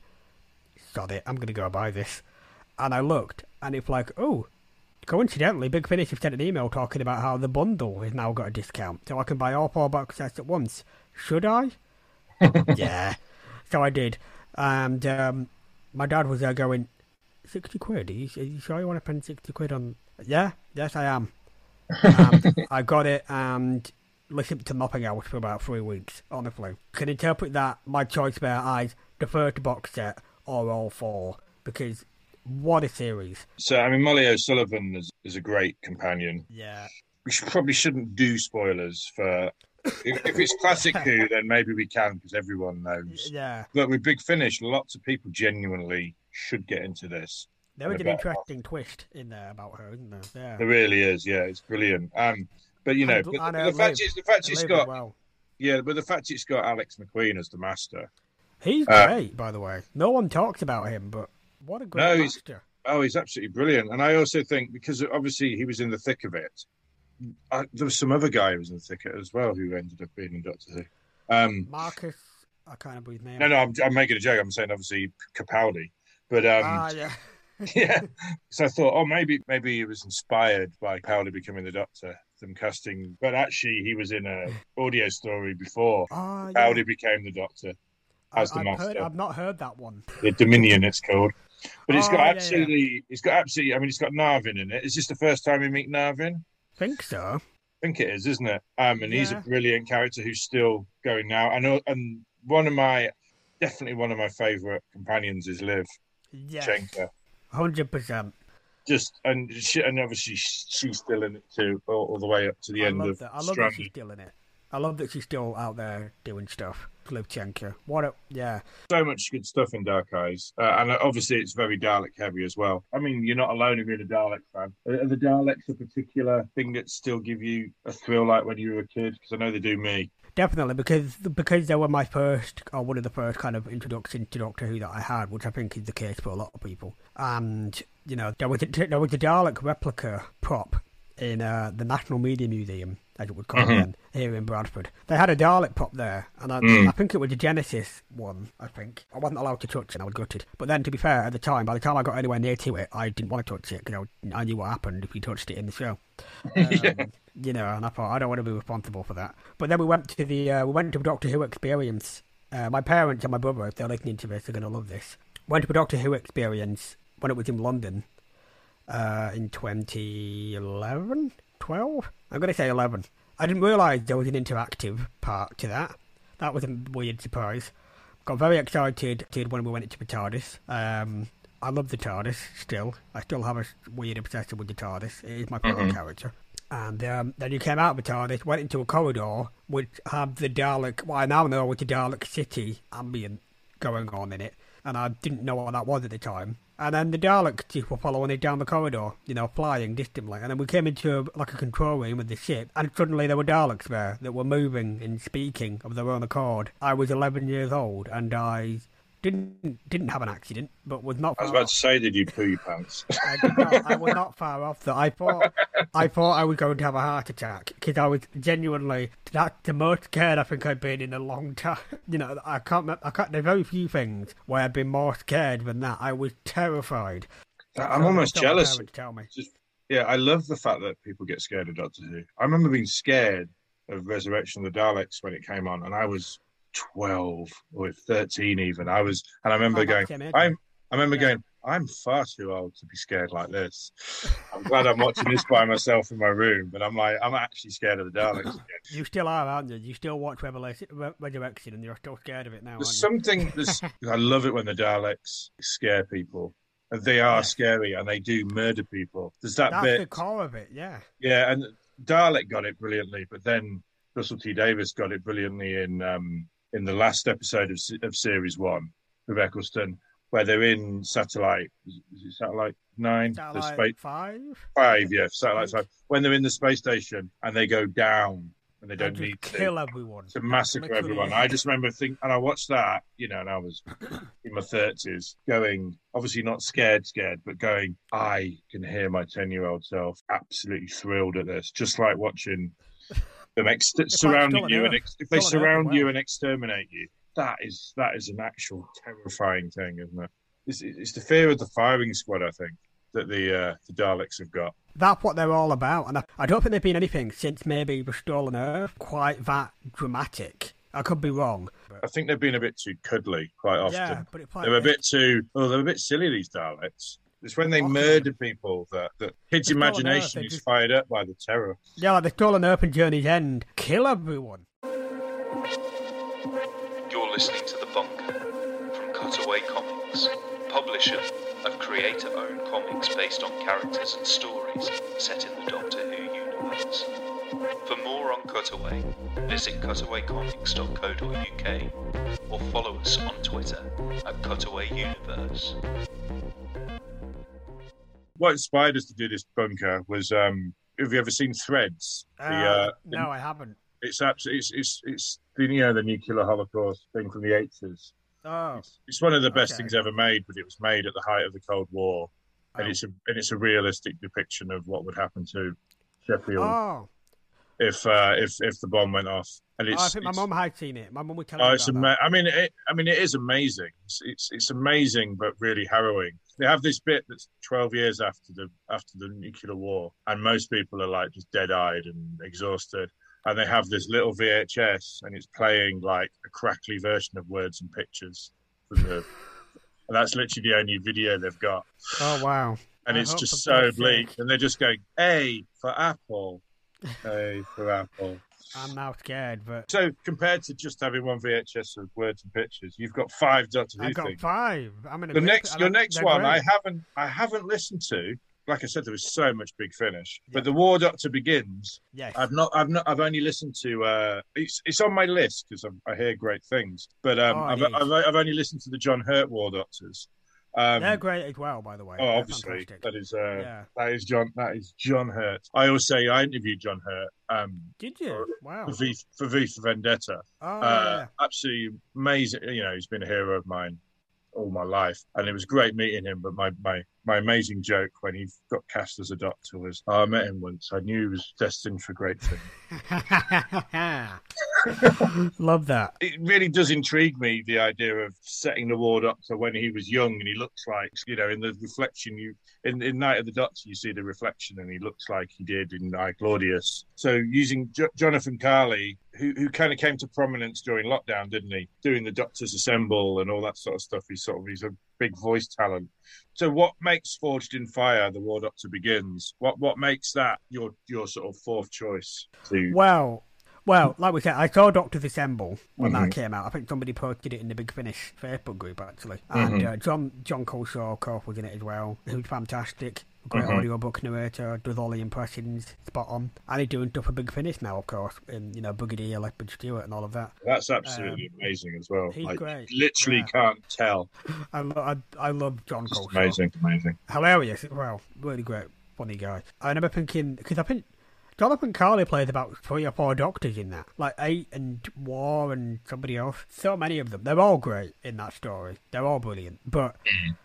sod it, I'm gonna go buy this. And I looked, and it's like, oh, coincidentally, Big Finish have sent an email talking about how the bundle has now got a discount, so I can buy all four box sets at once. Should I? Yeah. So I did, and um, my dad was there going, sixty quid? Are you, are you sure you want to spend sixty quid on? Yeah, yes, I am. And I got it and listened to nothing else for about three weeks. Honestly, can interpret that my choice there as the first box set or all four, because What a series. So, I mean, Molly O'Sullivan is, is a great companion. Yeah. We should, probably shouldn't do spoilers for... if, if it's classic Who, then maybe we can, because everyone knows. Yeah. But with Big Finish, lots of people genuinely should get into this. There is an interesting twist in there about her, isn't there? Yeah. There really is, yeah. It's brilliant. Um, But, you know, And- but and, the, uh, the fact Liv- is, the fact it's Liv got... as well. Yeah, but the fact it's got Alex McQueen as the master... He's Uh, great, by the way. No one talks about him, but what a great No, he's- master. Oh, he's absolutely brilliant. And I also think, because obviously he was in the thick of it, I, there was some other guy who was in the thick of it as well who ended up being in Doctor Who. Um, Marcus, I can't remember his name. no, no, I'm, I'm making a joke. I'm saying, obviously, Capaldi. But, um, Ah, yeah. yeah. So I thought, oh, maybe maybe he was inspired by Capaldi becoming the Doctor, them casting. But actually, he was in a audio story before Ah, yeah. Capaldi became the Doctor as the I've, master. heard, I've not heard that one. The Dominion, it's called. But it's Oh, got yeah, absolutely, it's got absolutely. I mean, it's got Narvin in it. Is this the first time we meet Narvin? Think so. I think it is, isn't it? Um, and he's a Yeah. brilliant character who's still going now. I know, and one of my, definitely one of my favourite companions is Liv Yes. Schenker. one hundred percent. Just and she, and obviously she's still in it too, all, all the way up to the I end love of that. I love that Stranded. she's still in it. I love that she's still out there doing stuff. Livchenko. What a yeah. So much good stuff in Dark Eyes, uh, and obviously it's very Dalek heavy as well. I mean, you're not alone if you're a Dalek fan. Are, are the Daleks a particular thing that still give you a thrill like when you were a kid? Because I know they do me. Definitely, because because they were my first, or one of the first kind of introduction to Doctor Who that I had, which I think is the case for a lot of people. And, you know, there was a, there was a Dalek replica prop in uh, the National Media Museum, as it would call Mhm. it then, here in Bradford. They had a Dalek prop there, and I, Mm. I think it was a Genesis one, I think. I wasn't allowed to touch it, I was gutted. But then, to be fair, at the time, by the time I got anywhere near to it, I didn't want to touch it, because I, I knew what happened if you touched it in the show. Um, Yeah. You know, and I thought I don't want to be responsible for that. But then we went to the uh, we went to a Doctor Who experience. Uh, my parents and my brother, if they're listening to this, they're going to love this. Went to a Doctor Who experience when it was in London uh, in twenty eleven, twelve. I'm going to say eleven. I didn't realise there was an interactive part to that. That was a weird surprise. Got very excited when we went into the TARDIS. Um, I love the TARDIS still. I still have a weird obsession with the TARDIS. It is my favourite Mhm. character. And um, then you came out of the TARDIS, went into a corridor, which had the Dalek, what I now know was the Dalek City ambient going on in it. And I didn't know what that was at the time. And then the Daleks just were following it down the corridor, you know, flying distantly. And then we came into a, like a control room with the ship, and suddenly there were Daleks there that were moving and speaking of their own accord. I was eleven years old, and I didn't didn't have an accident, but was not I far was about off. to say, did you poo your pants? I, did not, I was not far off that. I thought I thought I was going to have a heart attack because I was genuinely that's the most scared I think I've been in a long time. You know, I can't. I can't. There are very few things where I've been more scared than that. I was terrified. I'm So almost that's what my jealous. parents Tell me. Just yeah, I love the fact that people get scared of Doctor Who. I remember being scared of Resurrection of the Daleks when it came on, and I was twelve or thirteen even. I was, and I remember Oh, going, that's amazing. I'm, I remember Yeah. going, I'm far too old to be scared like this. I'm glad I'm watching this by myself in my room, but I'm like, I'm actually scared of the Daleks again. You still are, aren't you? You still watch Revelation, Re- Resurrection, and you're still scared of it now, There's aren't you? something. There's, I love it when the Daleks scare people. And they are Yeah. scary, and they do murder people. There's that That's bit. the core of it. Yeah. Yeah, and Dalek got it brilliantly, but then Russell T Davies got it brilliantly in um, in the last episode of, se- of series one with Eccleston, where they're in satellite. Is it satellite nine? The Satellite space five. five, yeah, satellite five. When they're in the space station and they go down and they don't And need just to. kill everyone. To massacre Literally. everyone. I just remember thinking, and I watched that, you know, and I was in my thirties, going, obviously not scared, scared, but going, I can hear my ten-year-old self absolutely thrilled at this, just like watching them ex- surrounding still you, on and Earth. ex- if they Still on Earth surround as you well. and exterminate you, that is that is an actual terrifying thing, isn't it? It's, it's the fear of the firing squad, I think, that the uh, the Daleks have got. That's what they're all about, and I, I don't think there's been anything since maybe The Stolen Earth quite that dramatic. I could be wrong. I think they've been a bit too cuddly quite often. Yeah, but it's like They're a bit too. Oh, they're a bit silly. These Daleks. It's when they Often. murder people that that kids' It's all on Earth, imagination they is just- fired up by the terror. Yeah, like The Stolen Earth and Journey's End. Kill everyone. You're listening to The Bunker from Cutaway Comics, publisher of creator-owned comics based on characters and stories set in the Doctor Who universe. For more on Cutaway, visit cutaway comics dot co dot uk or follow us on Twitter at Cutaway Universe. What inspired us to do this bunker was, um, have you ever seen Threads? Uh, the, uh, no, I haven't. It's absolutely, it's, it's, it's the, you know, the nuclear holocaust thing from the eighties. Oh, It's, it's one of the best okay. things ever made, but it was made at the height of the Cold War. And Oh. it's a and it's a realistic depiction of what would happen to Sheffield oh. if uh, if if the bomb went off. And it's, oh I think my it's- mum had seen it. My mum would tell me Oh, about it's that. ama- I mean, it, I mean, it is amazing. It's, it's it's amazing, but really harrowing. They have this bit that's twelve years after the after the nuclear war, and most people are like just dead-eyed and exhausted. And they have this little V H S, and it's playing like a crackly version of Words and Pictures from the. And that's literally the only video they've got, Oh, wow. and I it's hope just for so God's bleak. sake. And they're just going, "A for apple, A for apple." I'm now scared, but So compared to just having one V H S of Words and Pictures, you've got five Doctor Who I got things. five. I'm in a The bit- next, and your I- next they're one, great. I haven't, I haven't listened to. Like I said, there was so much Big Finish, Yeah. but the War Doctor Begins. Yes. I've not, I've not, I've only listened to. Uh, it's it's on my list because I hear great things, but um, Oh, I've, it is. I've I've only listened to the John Hurt War Doctors. Um, They're great as well, by the way. oh, They're obviously, fantastic. that is uh, Yeah. that is John, that is John Hurt. I always say I interviewed John Hurt um, Did you? Wow. for V for V for Vendetta. Oh, Uh, yeah. absolutely amazing. You know, he's been a hero of mine all my life, and it was great meeting him. But my my my amazing joke when he got cast as a doctor was, oh, I met him once. I knew he was destined for great things. Love that. It really does intrigue me, the idea of setting the War Doctor when he was young, and he looks like, you know, in the reflection, you in, in Night of the Doctor, you see the reflection, and he looks like he did in I, Claudius. So using jo- Jonathan Carley, who who kind of came to prominence during lockdown, didn't he? Doing the Doctors Assemble and all that sort of stuff. He's sort of he's a big voice talent. So what makes Forged in Fire, the War Doctor Begins? What what makes that your your sort of fourth choice? To Well, well, like we said, I saw Doctors Assemble when Mhm. that came out. I think somebody posted it in the Big Finish Facebook group, actually. And Mhm. uh, John John Coleshaw, of course, was in it as well. He was fantastic. Great Mhm. audiobook narrator, does all the impressions, spot on. And he's doing stuff for Big Finish now, of course, in, you know, Brigadier Leopard Stewart and all of that. That's absolutely amazing as well. Um, he's Like, great. literally Yeah. can't tell. I, lo- I, I love John Just Coleshaw. amazing, amazing. Hilarious as well. Really great, funny guy. I remember thinking, because I think Jonathan Carley plays about three or four doctors in that. Like Eight and War and somebody else. So many of them. They're all great in that story. They're all brilliant. But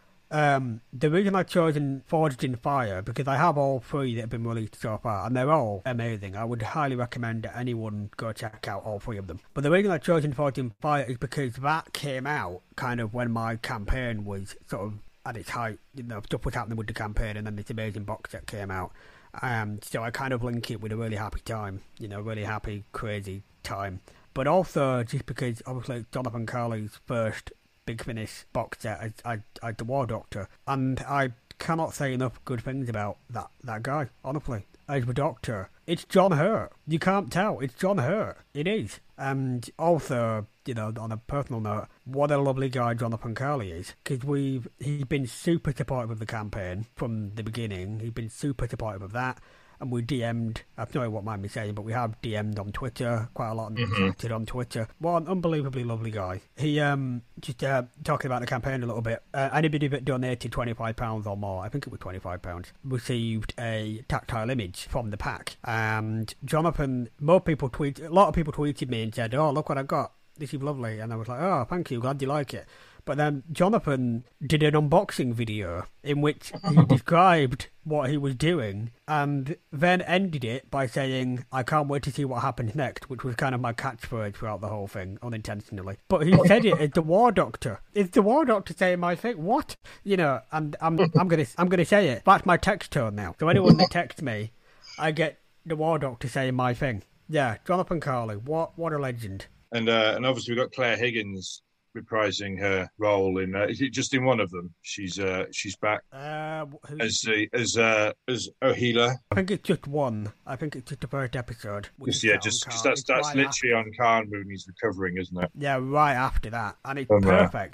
um, the reason I've chosen Forged in Fire, because I have all three that have been released so far, and they're all amazing. I would highly recommend that anyone go check out all three of them. But the reason I've chosen Forged in Fire is because that came out kind of when my campaign was sort of at its height. You know, stuff was happening with the campaign, and then this amazing box set came out. Um, so I kind of link it with a really happy time, you know, really happy, crazy time. But also just because obviously it's Jonathan Carley's first Big Finish box set as, as, as the War Doctor, and I cannot say enough good things about that, that guy, honestly. As the Doctor, it's John Hurt. You can't tell. It's John Hurt. It is. And also, you know, on a personal note, what a lovely guy Jonathan Carley is. Because we've he's been super supportive of the campaign from the beginning. He's been super supportive of that. And we D M'd, I don't know what mind me saying, but we have D M'd on Twitter quite a lot and interacted on Twitter. What an unbelievably lovely guy. He, um, just uh, talking about the campaign a little bit, uh, anybody that donated twenty-five pounds or more, I think it was twenty-five pounds, received a tactile image from the pack. And Jonathan, more people tweet, a lot of people tweeted me and said, oh, look what I got. This is lovely. And I was like, oh, thank you, glad you like it. But then Jonathan did an unboxing video in which he described what he was doing and then ended it by saying, I can't wait to see what happens next, which was kind of my catchphrase throughout the whole thing, unintentionally. But he said it as the War Doctor. It's the War Doctor saying my thing. What? You know, and I'm I'm gonna I'm gonna say it. That's my text tone now. So anyone that texts me, I get the War Doctor saying my thing. Yeah, Jonathan Carley, what what a legend. And uh, and obviously we've got Claire Higgins reprising her role in uh, is it just in one of them. She's uh, she's back Uh, who- as the as uh, as Ohila. I think it's just one. I think it's just the first episode. which Just is yeah, set on just 'cause Khan. that's It's that's right literally on Khan when he's recovering, isn't it? after, yeah, right after that, and it's Oh, yeah. perfect.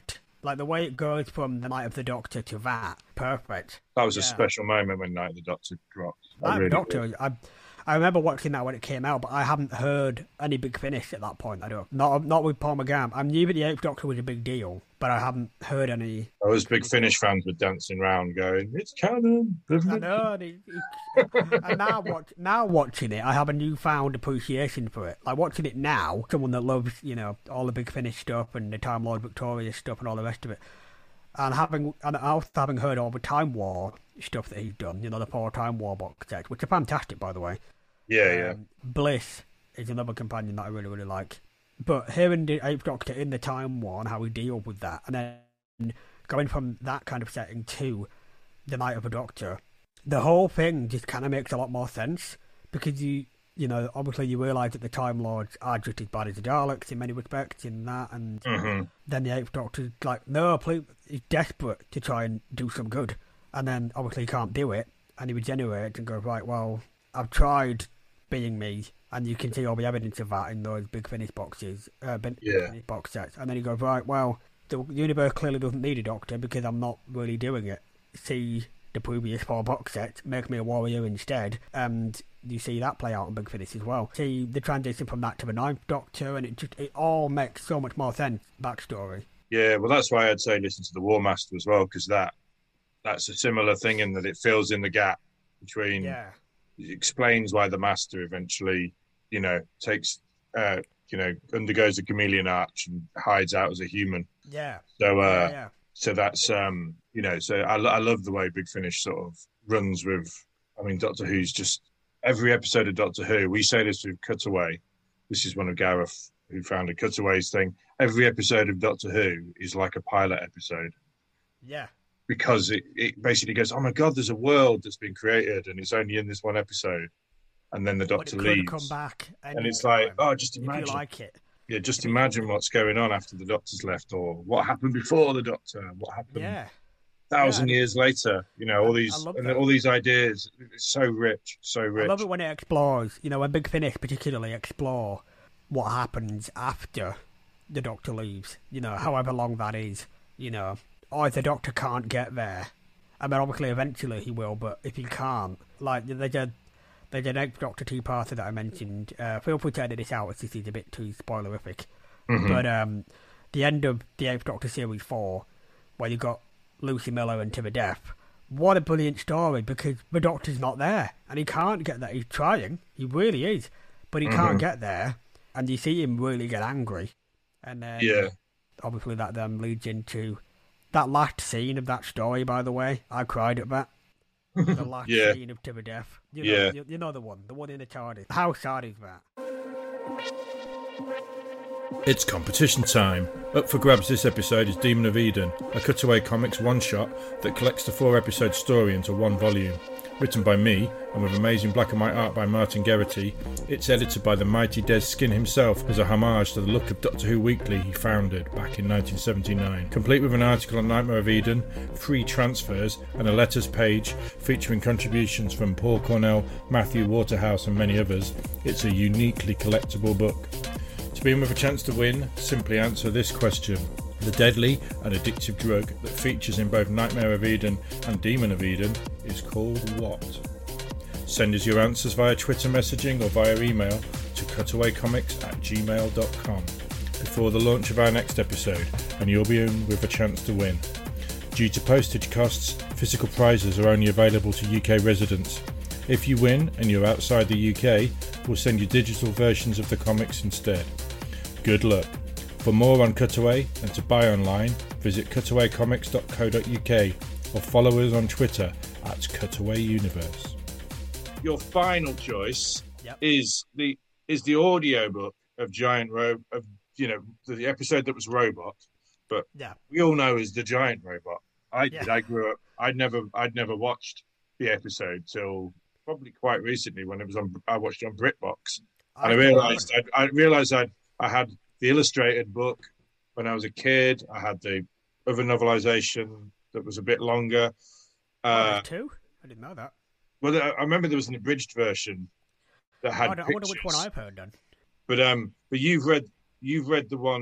Like the way it goes from the Night of the Doctor to that, perfect. That was yeah. a special moment when Night of the Doctor dropped. Night of really the Doctor, did. I, I remember watching that when it came out, but I hadn't heard any Big Finish at that point. I don't, not not with Paul McGann. I knew that the Eighth Doctor was a big deal, but I hadn't heard any. I was Big Finish fans were dancing around, going, "It's canon." I know. And, it, it, and now, watch, now watching it, I have a newfound appreciation for it. Like watching it now, someone that loves, you know, all the Big Finish stuff and the Time Lord Victoria stuff and all the rest of it. And having, and also having heard all the Time War stuff that he's done, you know, the four Time War box sets, which are fantastic, by the way. Yeah, yeah. Um, Bliss is another companion that I really, really like. But hearing the Eighth Doctor in the Time War and how he deals with that, and then going from that kind of setting to the Night of the Doctor, the whole thing just kind of makes a lot more sense because you, you know, obviously you realise that the Time Lords are just as bad as the Daleks in many respects in that, and mm-hmm. then the Eighth Doctor's like, no, please, he's desperate to try and do some good, and then obviously he can't do it, and he regenerates and goes, right, well, I've tried being me, and you can see all the evidence of that in those Big Finish boxes, uh, Big Yeah. Finish box sets, and then he goes, right, well, the universe clearly doesn't need a Doctor because I'm not really doing it. See the previous four box sets, make me a warrior instead, and you see that play out in Big Finish as well. See the transition from that to the Ninth Doctor, and it just it all makes so much more sense backstory. Yeah, well, that's why I'd say listen to the War Master as well, because that that's a similar thing in that it fills in the gap between. Yeah. It explains why the Master eventually, you know, takes, uh, you know, undergoes the chameleon arch and hides out as a human. Yeah. So, uh, yeah, yeah. so that's, um, you know, so I, I love the way Big Finish sort of runs with. I mean, Doctor Who's just every episode of Doctor Who. We say this with Cutaway. This is one of Gareth who founded Cutaway's thing. Every episode of Doctor Who is like a pilot episode. Yeah. Because it, it basically goes, oh my God, there's a world that's been created and it's only in this one episode. And then the Doctor but it leaves. Come back and it's like, oh, just if imagine. you like it. Yeah, just imagine what's going on after the Doctor's left or what happened before the Doctor, what happened Yeah. thousand yeah, years later. You know, all these and all these ideas. It's so rich, so rich. I love it when it explores, you know, when Big Finish particularly explore what happens after the Doctor leaves, you know, however long that is, you know. Or if the Doctor can't get there, I mean, obviously eventually he will, but if he can't, like, there's a, there's an Eighth Doctor two-parter that I mentioned, uh, feel free to edit this out if this is a bit too spoilerific, mm-hmm. but um, the end of the Eighth Doctor Series four, where you got Lucy Miller and To the Death, what a brilliant story, because the Doctor's not there, and he can't get there. He's trying, he really is, but he mm-hmm. can't get there, and you see him really get angry, and then yeah. obviously that then leads into that last scene of that story, by the way. I cried at that. The last yeah. scene of To the Death. You know, yeah. you, you know the one. The one in the TARDIS. How sad is that? It's competition time. Up for grabs this episode is Demon of Eden, a Cutaway Comics one-shot that collects the four-episode story into one volume. Written by me, and with amazing black and white art by Martin Geraghty, it's edited by the mighty Des Skin himself as a homage to the look of Doctor Who Weekly he founded back in nineteen seventy-nine. Complete with an article on Nightmare of Eden, free transfers, and a letters page featuring contributions from Paul Cornell, Matthew Waterhouse and many others, it's a uniquely collectible book. To be in with a chance to win, simply answer this question. The deadly and addictive drug that features in both Nightmare of Eden and Demon of Eden is called what? Send us your answers via Twitter messaging or via email to cutawaycomics at gmail dot com before the launch of our next episode, and you'll be in with a chance to win. Due to postage costs, physical prizes are only available to U K residents. If you win and you're outside the U K, we'll send you digital versions of the comics instead. Good luck. For more on Cutaway and to buy online, visit cutaway comics dot co dot uk or follow us on Twitter at Cutaway Universe. Your final choice yep. is the is the audiobook of Giant Ro of you know the episode that was Robot, but yeah. we all know is the Giant Robot. I yeah. did. I grew up. I'd never I'd never watched the episode till probably quite recently when it was on. I watched it on BritBox, and I, I realized I'd, I realized I I had the illustrated book when I was a kid. I had the other novelization that was a bit longer. Uh, oh, two? I didn't know that. Well, I remember there was an abridged version that had. Oh, I, I wonder which one I've heard then. But um, but you've read you've read the one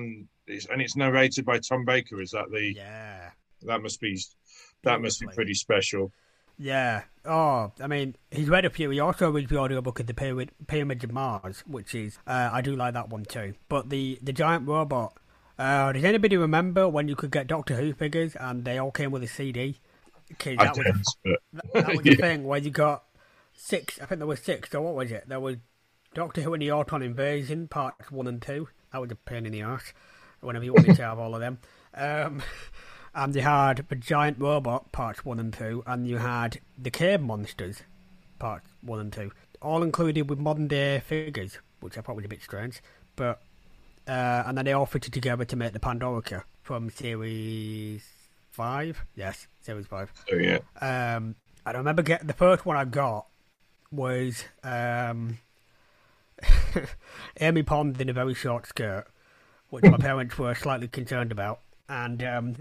it's, and it's narrated by Tom Baker. Is that the? Yeah. That must be that must be pretty special. Yeah. Oh, I mean, he's read a few. He also reads the audiobook of the Pyramid, Pyramids of Mars, which is uh, I do like that one too. But the the giant robot. Uh, does anybody remember when you could get Doctor Who figures and they all came with a C D? Okay, that I was, didn't, a, but... that, that was yeah. the thing where you got six. I think there was six. So what was it? There was Doctor Who and the Auton Invasion parts one and two. That was a pain in the arse. Whenever you wanted to have all of them. Um, and you had the giant robot parts one and two, and you had the cave monsters parts one and two, all included with modern day figures, which I thought was a bit strange. But uh, and then they all fitted together to make the Pandorica from series five. Yes, series five. Oh yeah. Um, I remember getting the first one I got was um, Amy Pond in a very short skirt, which my parents were slightly concerned about, and um,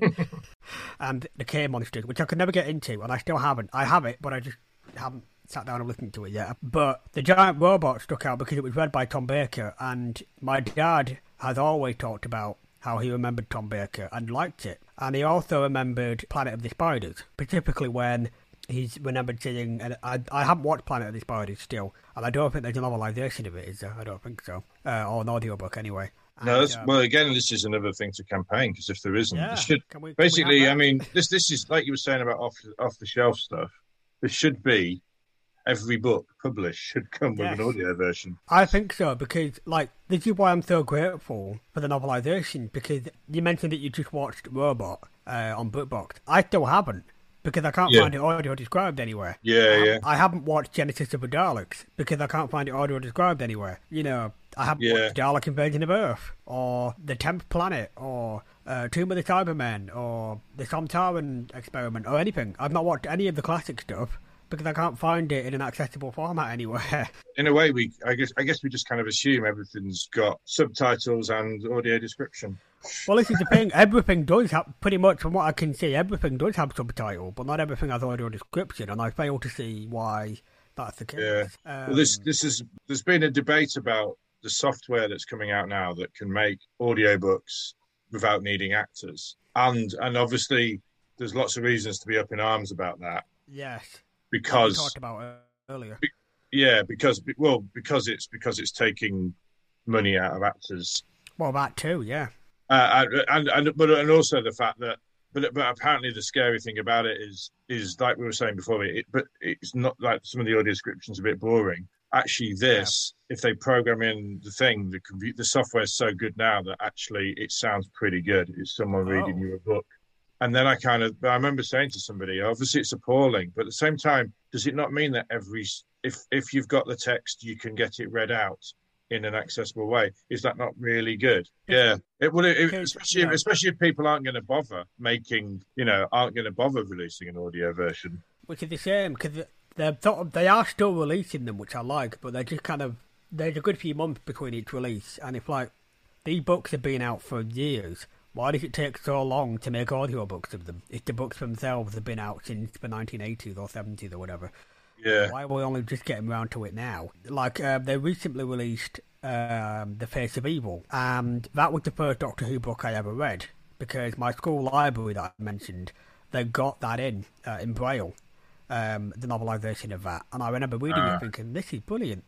and the K Monsters, which I could never get into, and I still haven't. I have it, but I just haven't sat down and listened to it yet. But the giant robot stuck out because it was read by Tom Baker, and my dad has always talked about how he remembered Tom Baker and liked it. And he also remembered Planet of the Spiders, specifically when he's remembered seeing, and I, I haven't watched Planet of the Spiders still, and I don't think there's a novelisation of it, is there? I don't think so. Uh, or an audiobook, anyway. No, And, that's, um, well, again, this is another thing to campaign, because if there isn't, yeah, there should, can we, can basically, we have I that? mean, this this is, like you were saying about off, off-the-shelf stuff, there should be, every book published should come with Yes. an audio version. I think so, because, like, this is why I'm so grateful for the novelisation, because you mentioned that you just watched Robot uh, on BookBox. I still haven't, because I can't Yeah. find it audio described anywhere. Yeah, I, yeah. I haven't watched Genesis of the Daleks, because I can't find it audio described anywhere. You know, I haven't Yeah. watched Dalek Invasion of Earth, or The Tenth Planet, or uh, Tomb of the Cybermen, or The Sontaran Experiment, or anything. I've not watched any of the classic stuff, because I can't find it in an accessible format anywhere. In a way, we I guess I guess we just kind of assume everything's got subtitles and audio description. Well, this is the thing. Everything does have, pretty much from what I can see, everything does have subtitle, but not everything has audio description, and I fail to see why that's the case. Yeah. Um, Well, this this is there's been a debate about the software that's coming out now that can make audiobooks without needing actors, and and obviously there's lots of reasons to be up in arms about that yes, because we talked about earlier. yeah because well because it's because it's taking money out of actors. Well, that too, yeah. Uh, and and but and also the fact that but but apparently the scary thing about it is is like we were saying before, it but it's not like some of the audio description's a bit boring. Actually, this yeah. if they program in the thing, the computer, the software is so good now that actually it sounds pretty good. It's someone reading Oh. you a book. And then I kind of I remember saying to somebody, obviously it's appalling, but at the same time, does it not mean that every if if you've got the text, you can get it read out in an accessible way? Is that not really good? Yeah, it would, it, especially yeah. especially if people aren't going to bother making, you know, aren't going to bother releasing an audio version. Which is a shame, because they're sort of, they are still releasing them, which I like, but they're just kind of, there's a good few months between each release, and if, like, these books have been out for years, why does it take so long to make audiobooks of them if the books themselves have been out since the nineteen eighties or seventies or whatever? Yeah. Why are we only just getting around to it now? Like, uh, they recently released um, The Face of Evil, and that was the first Doctor Who book I ever read, because my school library that I mentioned, they got that in, uh, in Braille, um, the novelisation of that. And I remember reading Uh. it thinking, this is brilliant.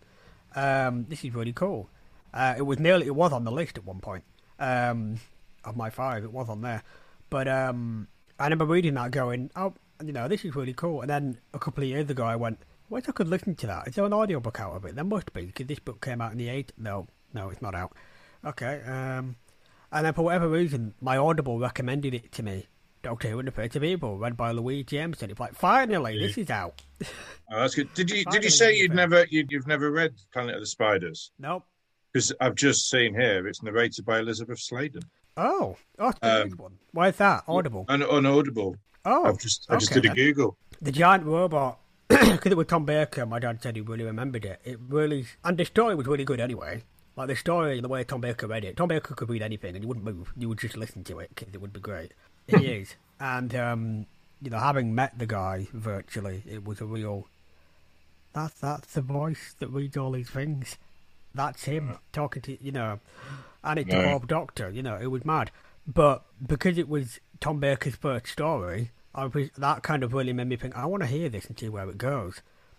Um, this is really cool. Uh, it was nearly, it was on the list at one point, um, of my five, it was on there. But um, I remember reading that going, oh, you know, this is really cool. And then a couple of years ago I went, wait, I could listen to that. Is there an audiobook out of it? There must be, because this book came out in the eighties. No, no, it's not out. Okay. Um, and then for whatever reason, my Audible recommended it to me. Doctor Who and the Face of Evil, read by Louise Jameson. It's like, finally, Yeah. this is out. Oh, that's good. Did you did Finally, you say you'd fair. never you'd, you've never read Planet of the Spiders? Nope. Because I've just seen here it's narrated by Elizabeth Sladen. Oh, oh, it's the Um, next one. Where's that? Audible. Un, unaudible. Oh, I've just I just did a then. Google. The giant robot, because it was Tom Baker, my dad said he really remembered it. It really, and the story was really good anyway. Like the story and the way Tom Baker read it. Tom Baker could read anything and you wouldn't move. You would just listen to it because it would be great. He is. And, um, you know, having met the guy virtually, it was a real, that's, that's the voice that reads all these things. that's him talking to, you know, and it's No. the fourth Doctor, you know, it was mad. But because it was Tom Baker's first story, I was, that kind of really made me think, I want to hear this and see where it goes.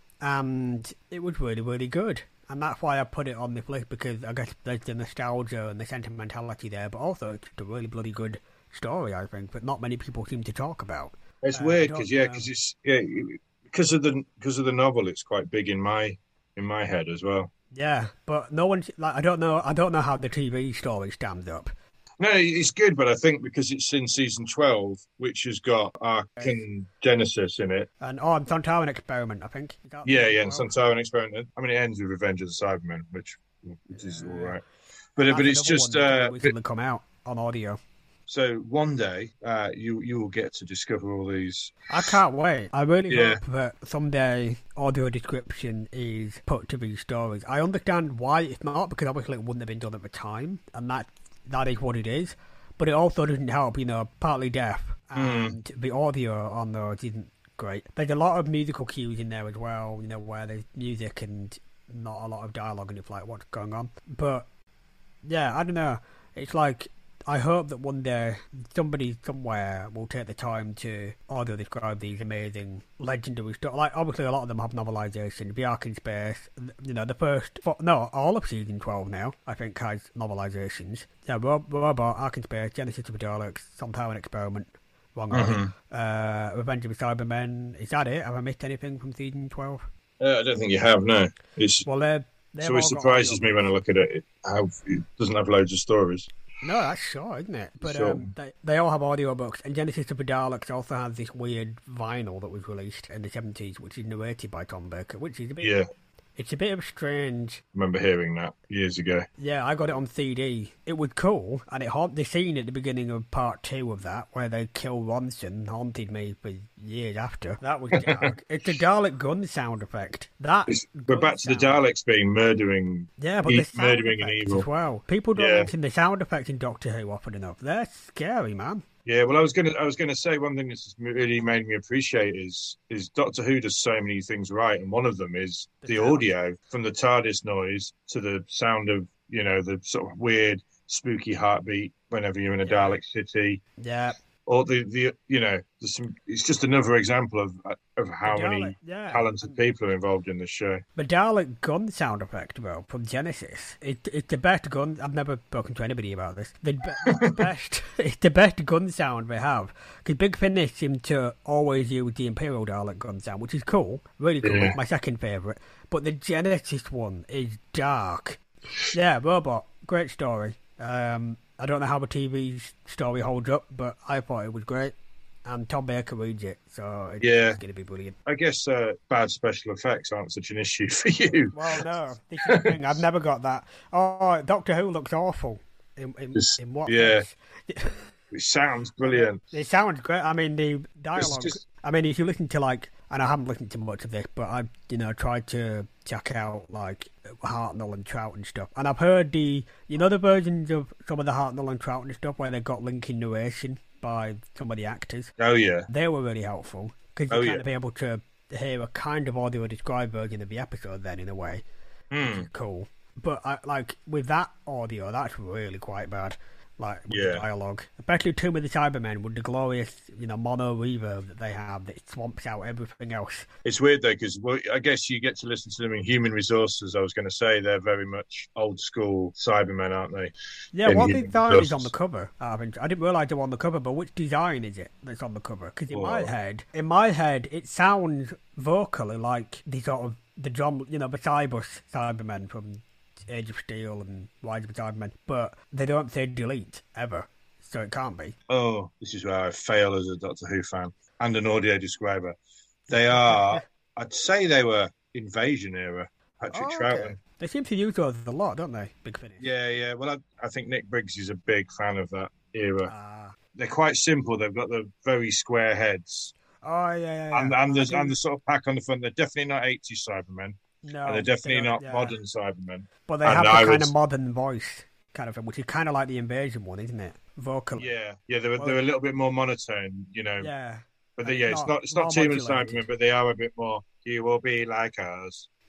And it was really, really good. And that's why I put it on this list, because I guess there's the nostalgia and the sentimentality there, but also it's a really bloody good story, I think, that not many people seem to talk about. It's Uh, weird I because don't yeah, know. because it's yeah, because of the because of the novel, it's quite big in my in my head as well. Yeah, but no one, like, I don't know, I don't know how the T V story stands up. No, it's good, but I think because it's in season twelve, which has got Ark and Genesis in it. And, oh, and Sontaran Experiment, I think. Is that Yeah, yeah, and as well? Sontaran Experiment. I mean, it ends with Revenge of the Cybermen, which which is all right. But That's but it's another just one that's uh, only recently come out on audio. so one day uh, you you will get to discover all these. I can't wait. I really Yeah. hope that someday audio description is put to these stories. I understand why it's not, because obviously it wouldn't have been done at the time, and that that is what it is. But it also doesn't help, you know, partly deaf, and the audio on those isn't great. There's a lot of musical cues in there as well, you know, where there's music and not a lot of dialogue, and it's like, what's going on? But yeah, I don't know. It's like, I hope that one day somebody somewhere will take the time to audio describe these amazing legendary stories. Like, obviously, a lot of them have novelisation. The Ark in Space, you know, the first, no, all of season twelve now, I think, has novelisations. Yeah, Ro- Robot, Ark in Space, Genesis of the Daleks, Sontaran Experiment, wrong order. Uh, Revenge of the Cybermen. Is that it? Have I missed anything from season twelve? Uh, I don't think you have. No, it's Well, they're. they've so all it got surprises audio me when I look at it. How it doesn't have loads of stories. No, that's short, isn't it? But Sure. um, they, they all have audiobooks, and Genesis of the Daleks also has this weird vinyl that was released in the seventies, which is narrated by Tom Baker, which is a bit... Yeah, It's a bit of a strange... I remember hearing that years ago. Yeah, I got it on C D. It was cool, and it haunt the scene at the beginning of part two of that, where they kill Ronson, haunted me for years after. That was dark. It's a Dalek gun sound effect. That It's, we're gun back to the sound- Daleks being murdering, Yeah, but e- the sound murdering and effects evil. as well. People don't Yeah. mention the sound effects in Doctor Who often enough. They're scary, man. Yeah, well, I was gonna, I was gonna say one thing that's really made me appreciate is, is Doctor Who does so many things right, and one of them is The the sound. audio, from the TARDIS noise to the sound of, you know, the sort of weird, spooky heartbeat whenever you're in a Yeah. Dalek city, Yeah. or the, the, you know, there's some. It's just another example of of how The many Dalek- yeah. talented people are involved in this show. The Dalek gun sound effect, bro, from Genesis. It, it's the best gun. I've never spoken to anybody about this. The, be- it's the best. It's the best gun sound they have. Because Big Finish seem to always use the Imperial Dalek gun sound, which is cool, really cool. Yeah. It's my second favourite. But the Genesis one is dark. Yeah, Robot, great story. Um, I don't know how the T V story holds up, but I thought it was great. And Tom Baker reads it, so it's, Yeah. it's going to be brilliant. I guess uh, bad special effects aren't such an issue for you. Well, no, this is the thing. I've never got that. Oh, Doctor Who looks awful. In, in, Just- in what yeah. sense? It sounds brilliant. It sounds great. I mean, the dialogue. just- I mean, if you listen to, like, and I haven't listened to much of this, but I've, you know, tried to check out, like, Hartnell and Trout and stuff. And I've heard the, you know, the versions of some of the Hartnell and Trout and stuff where they got linking narration by some of the actors. Oh yeah, They were really helpful because you Oh, kind yeah. of be able to hear a kind of audio described version of the episode then, in a way. Hmm. Cool. But I, like with that audio, that's really quite bad. Like with Yeah. the dialogue, especially Tomb of the Cybermen with the glorious, you know, mono reverb that they have that swamps out everything else. It's weird though because well, I guess you get to listen to them in Human Resources. I was going to say they're very much old school Cybermen, aren't they? Yeah, And what Human design is Resources. on the cover? I haven't- I didn't realise they were on the cover, but which design is it that's on the cover? Because in my Oh. head, in my head, it sounds vocally like the sort of the drum, you know, the Cybus Cybermen from Age of Steel and Rise of the Cybermen, but they don't say delete ever, so it can't be. Oh, this is where I fail as a Doctor Who fan and an audio describer. They are, I'd say they were Invasion era. Patrick Oh, Troughton. okay. They seem to use those a lot, don't they? Big Finish. Yeah, yeah. Well, I, I think Nick Briggs is a big fan of that era. Ah. They're quite simple. They've got the very square heads, Oh yeah, yeah, yeah. and and I there's do- and the sort of pack on the front. They're definitely not eighties Cybermen, no, and they're they definitely don't- not yeah. modern Cybermen. But they and have the I kind was- of modern voice kind of thing, which is kind of like the Invasion one, isn't it? Vocal. Yeah, yeah. They're Well- they're a little bit more monotone, you know. Yeah. But they, yeah, it's Not- not it's not more Team and modulated. Cybermen, but they are a bit more. You will be like us.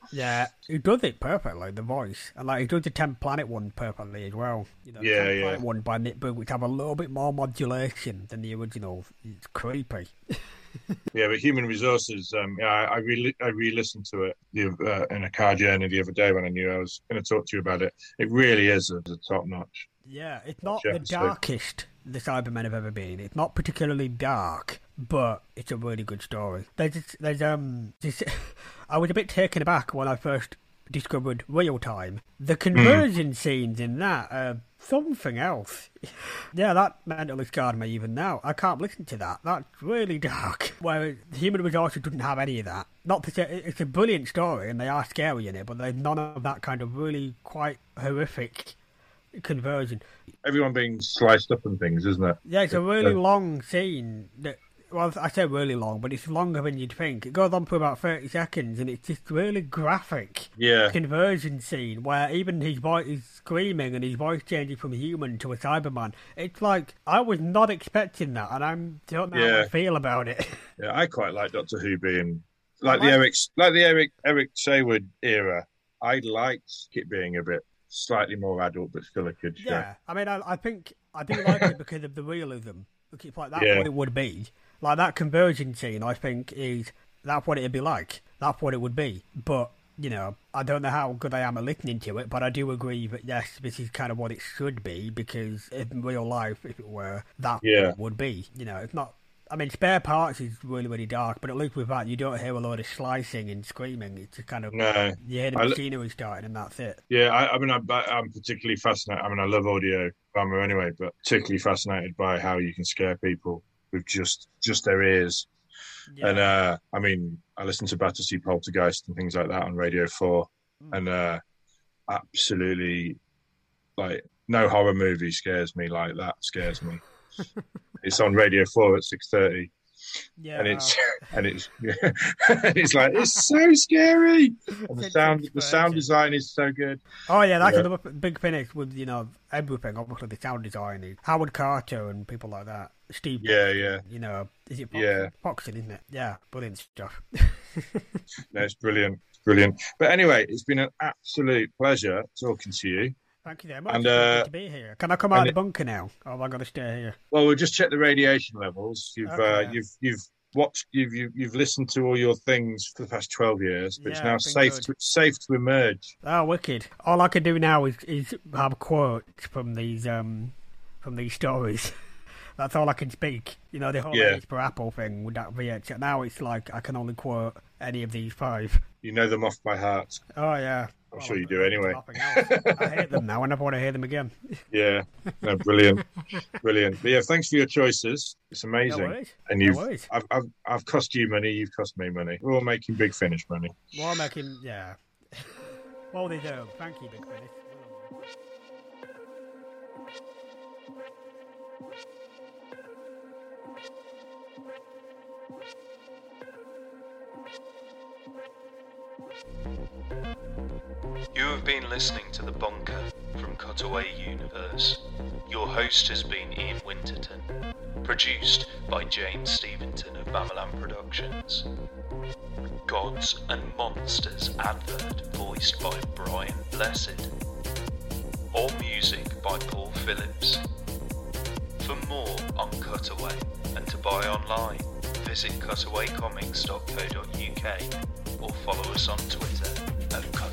Yeah, he does it perfectly, the voice. And like he does the tenth Planet one perfectly as well. You know, Yeah, the tenth yeah. Planet one by Nick Berg, which have a little bit more modulation than the original. It's creepy. Yeah, but Human Resources, um, yeah, I, I re I re-listened to it the, uh, in a car journey the other day when I knew I was going to talk to you about it. It really is a, a top-notch. Yeah, it's not Yeah, the so- darkest the Cybermen have ever been. It's not particularly dark, but it's a really good story. There's, there's um, this, I was a bit taken aback when I first discovered Real Time. The conversion scenes in that are something else. Yeah, that mentally scarred me even now. I can't listen to that. That's really dark. Where Human Resources doesn't have any of that. Not to say it's a brilliant story and they are scary in it, but there's none of that kind of really quite horrific conversion. Everyone being sliced up and things, isn't it? Yeah, it's a really Uh, long scene. That, well, I say really long, but it's longer than you'd think. It goes on for about thirty seconds, and it's just really graphic Yeah. conversion scene where even his voice is screaming and his voice changes from human to a Cyberman. It's like, I was not expecting that, and I don't know how Yeah. I feel about it. Yeah, I quite like Doctor Who being like the like- Eric, like the Eric Eric Saywood era. I liked it being a bit slightly more adult, but still a good show. Yeah, I mean, I, I think I do like it because of the realism. Look, it's like that's Yeah. what it would be. Like that conversion scene, I think is that's what it'd be like. That's what it would be. But you know, I don't know how good I am at listening to it, but I do agree that yes, this is kind of what it should be because in real life, if it were, that's Yeah. what it would be. You know, it's not. I mean, Spare Parts is really, really dark, but at least with that, you don't hear a load of slicing and screaming. It's just kind of No. you hear the I li- machinery starting, and that's it. Yeah, I, I mean, I'm, I'm particularly fascinated. I mean, I love audio drama anyway, but particularly fascinated by how you can scare people with just just their ears. Yeah. And uh, I mean, I listen to Battersea Poltergeist and things like that on Radio Four, Mm. and uh, absolutely, like, no horror movie scares me like that scares me. It's on Radio Four at six thirty, yeah, and it's and it's it's like it's so scary. And the It's sound, the sound expensive. design is so good. Oh yeah, that's Yeah. another big finish with you know everything. Obviously, the sound design is Howard Carter and people like that. Steve. Yeah, Foxton, yeah. You know, is it Foxton? Yeah. Foxton, isn't it? Yeah, brilliant stuff. No, it's brilliant, brilliant. But anyway, it's been an absolute pleasure talking to you. Thank you very much. And, It's uh, good to be here. Can I come out of and the it- bunker now, or am I going to stay here? Well, we'll just check the radiation levels. You've Okay. uh, you've you've watched, you've, you've you've listened to all your things for the past twelve years, but it's Yeah, now it's been safe good. to safe to emerge. Oh, wicked! All I can do now is is have quotes from these um from these stories. That's all I can speak. You know, the whole Yeah. H for Apple thing with that V H. Now it's like I can only quote any of these five. You know them off by heart. Oh yeah. I'm Well, sure you if do there's anyway. nothing else, I hate them now. I never want to hear them again. Yeah, no, brilliant, brilliant. But yeah, thanks for your choices. It's amazing. No worries. And No you've, worries. I've, I've, I've cost you money. You've cost me money. We're all making Big Finish money. Well, making yeah. Well, they do. Thank you, Big Finish. You have been listening to The Bunker from Cutaway Universe. Your host has been Ian Winterton. Produced by James Steventon of Bamalam Productions. Gods and Monsters advert voiced by Brian Blessed. All music by Paul Phillips. For more on Cutaway and to buy online, visit cutaway comics dot co dot uk or follow us on Twitter at Cutaway.